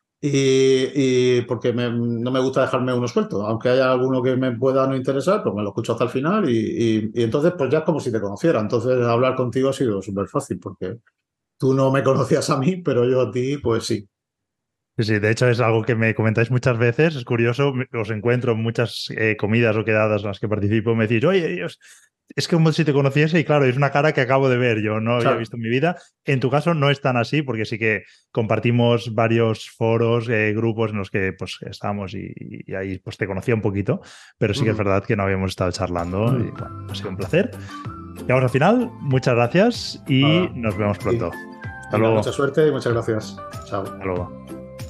y porque no me gusta dejarme uno suelto. Aunque haya alguno que me pueda no interesar, pues me lo escucho hasta el final y entonces pues ya es como si te conociera. Entonces hablar contigo ha sido súper fácil porque tú no me conocías a mí, pero yo a ti, pues sí. Sí, sí, de hecho es algo que me comentáis muchas veces, es curioso, os encuentro en muchas comidas o quedadas en las que participo, me decís, oye, Dios, es como si te conociese y claro, es una cara que acabo de ver, yo no había Claro. visto en mi vida. En tu caso no es tan así porque sí que compartimos varios foros, grupos en los que pues estamos y ahí pues te conocía un poquito, pero sí que es Ujú. verdad que no habíamos estado charlando y Ujú. bueno, ha sido un placer. Llegamos al final, muchas gracias y Nada. nos vemos Sí. pronto. Hasta Venga, mucha luego. suerte y muchas gracias. Hasta Chao. luego.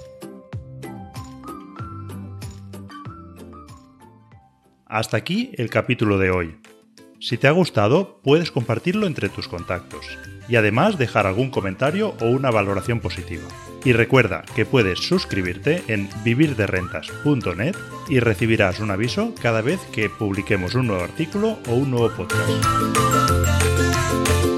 Hasta aquí el capítulo de hoy. Si te ha gustado, puedes compartirlo entre tus contactos y además dejar algún comentario o una valoración positiva. Y recuerda que puedes suscribirte en vivirderrentas.net y recibirás un aviso cada vez que publiquemos un nuevo artículo o un nuevo podcast.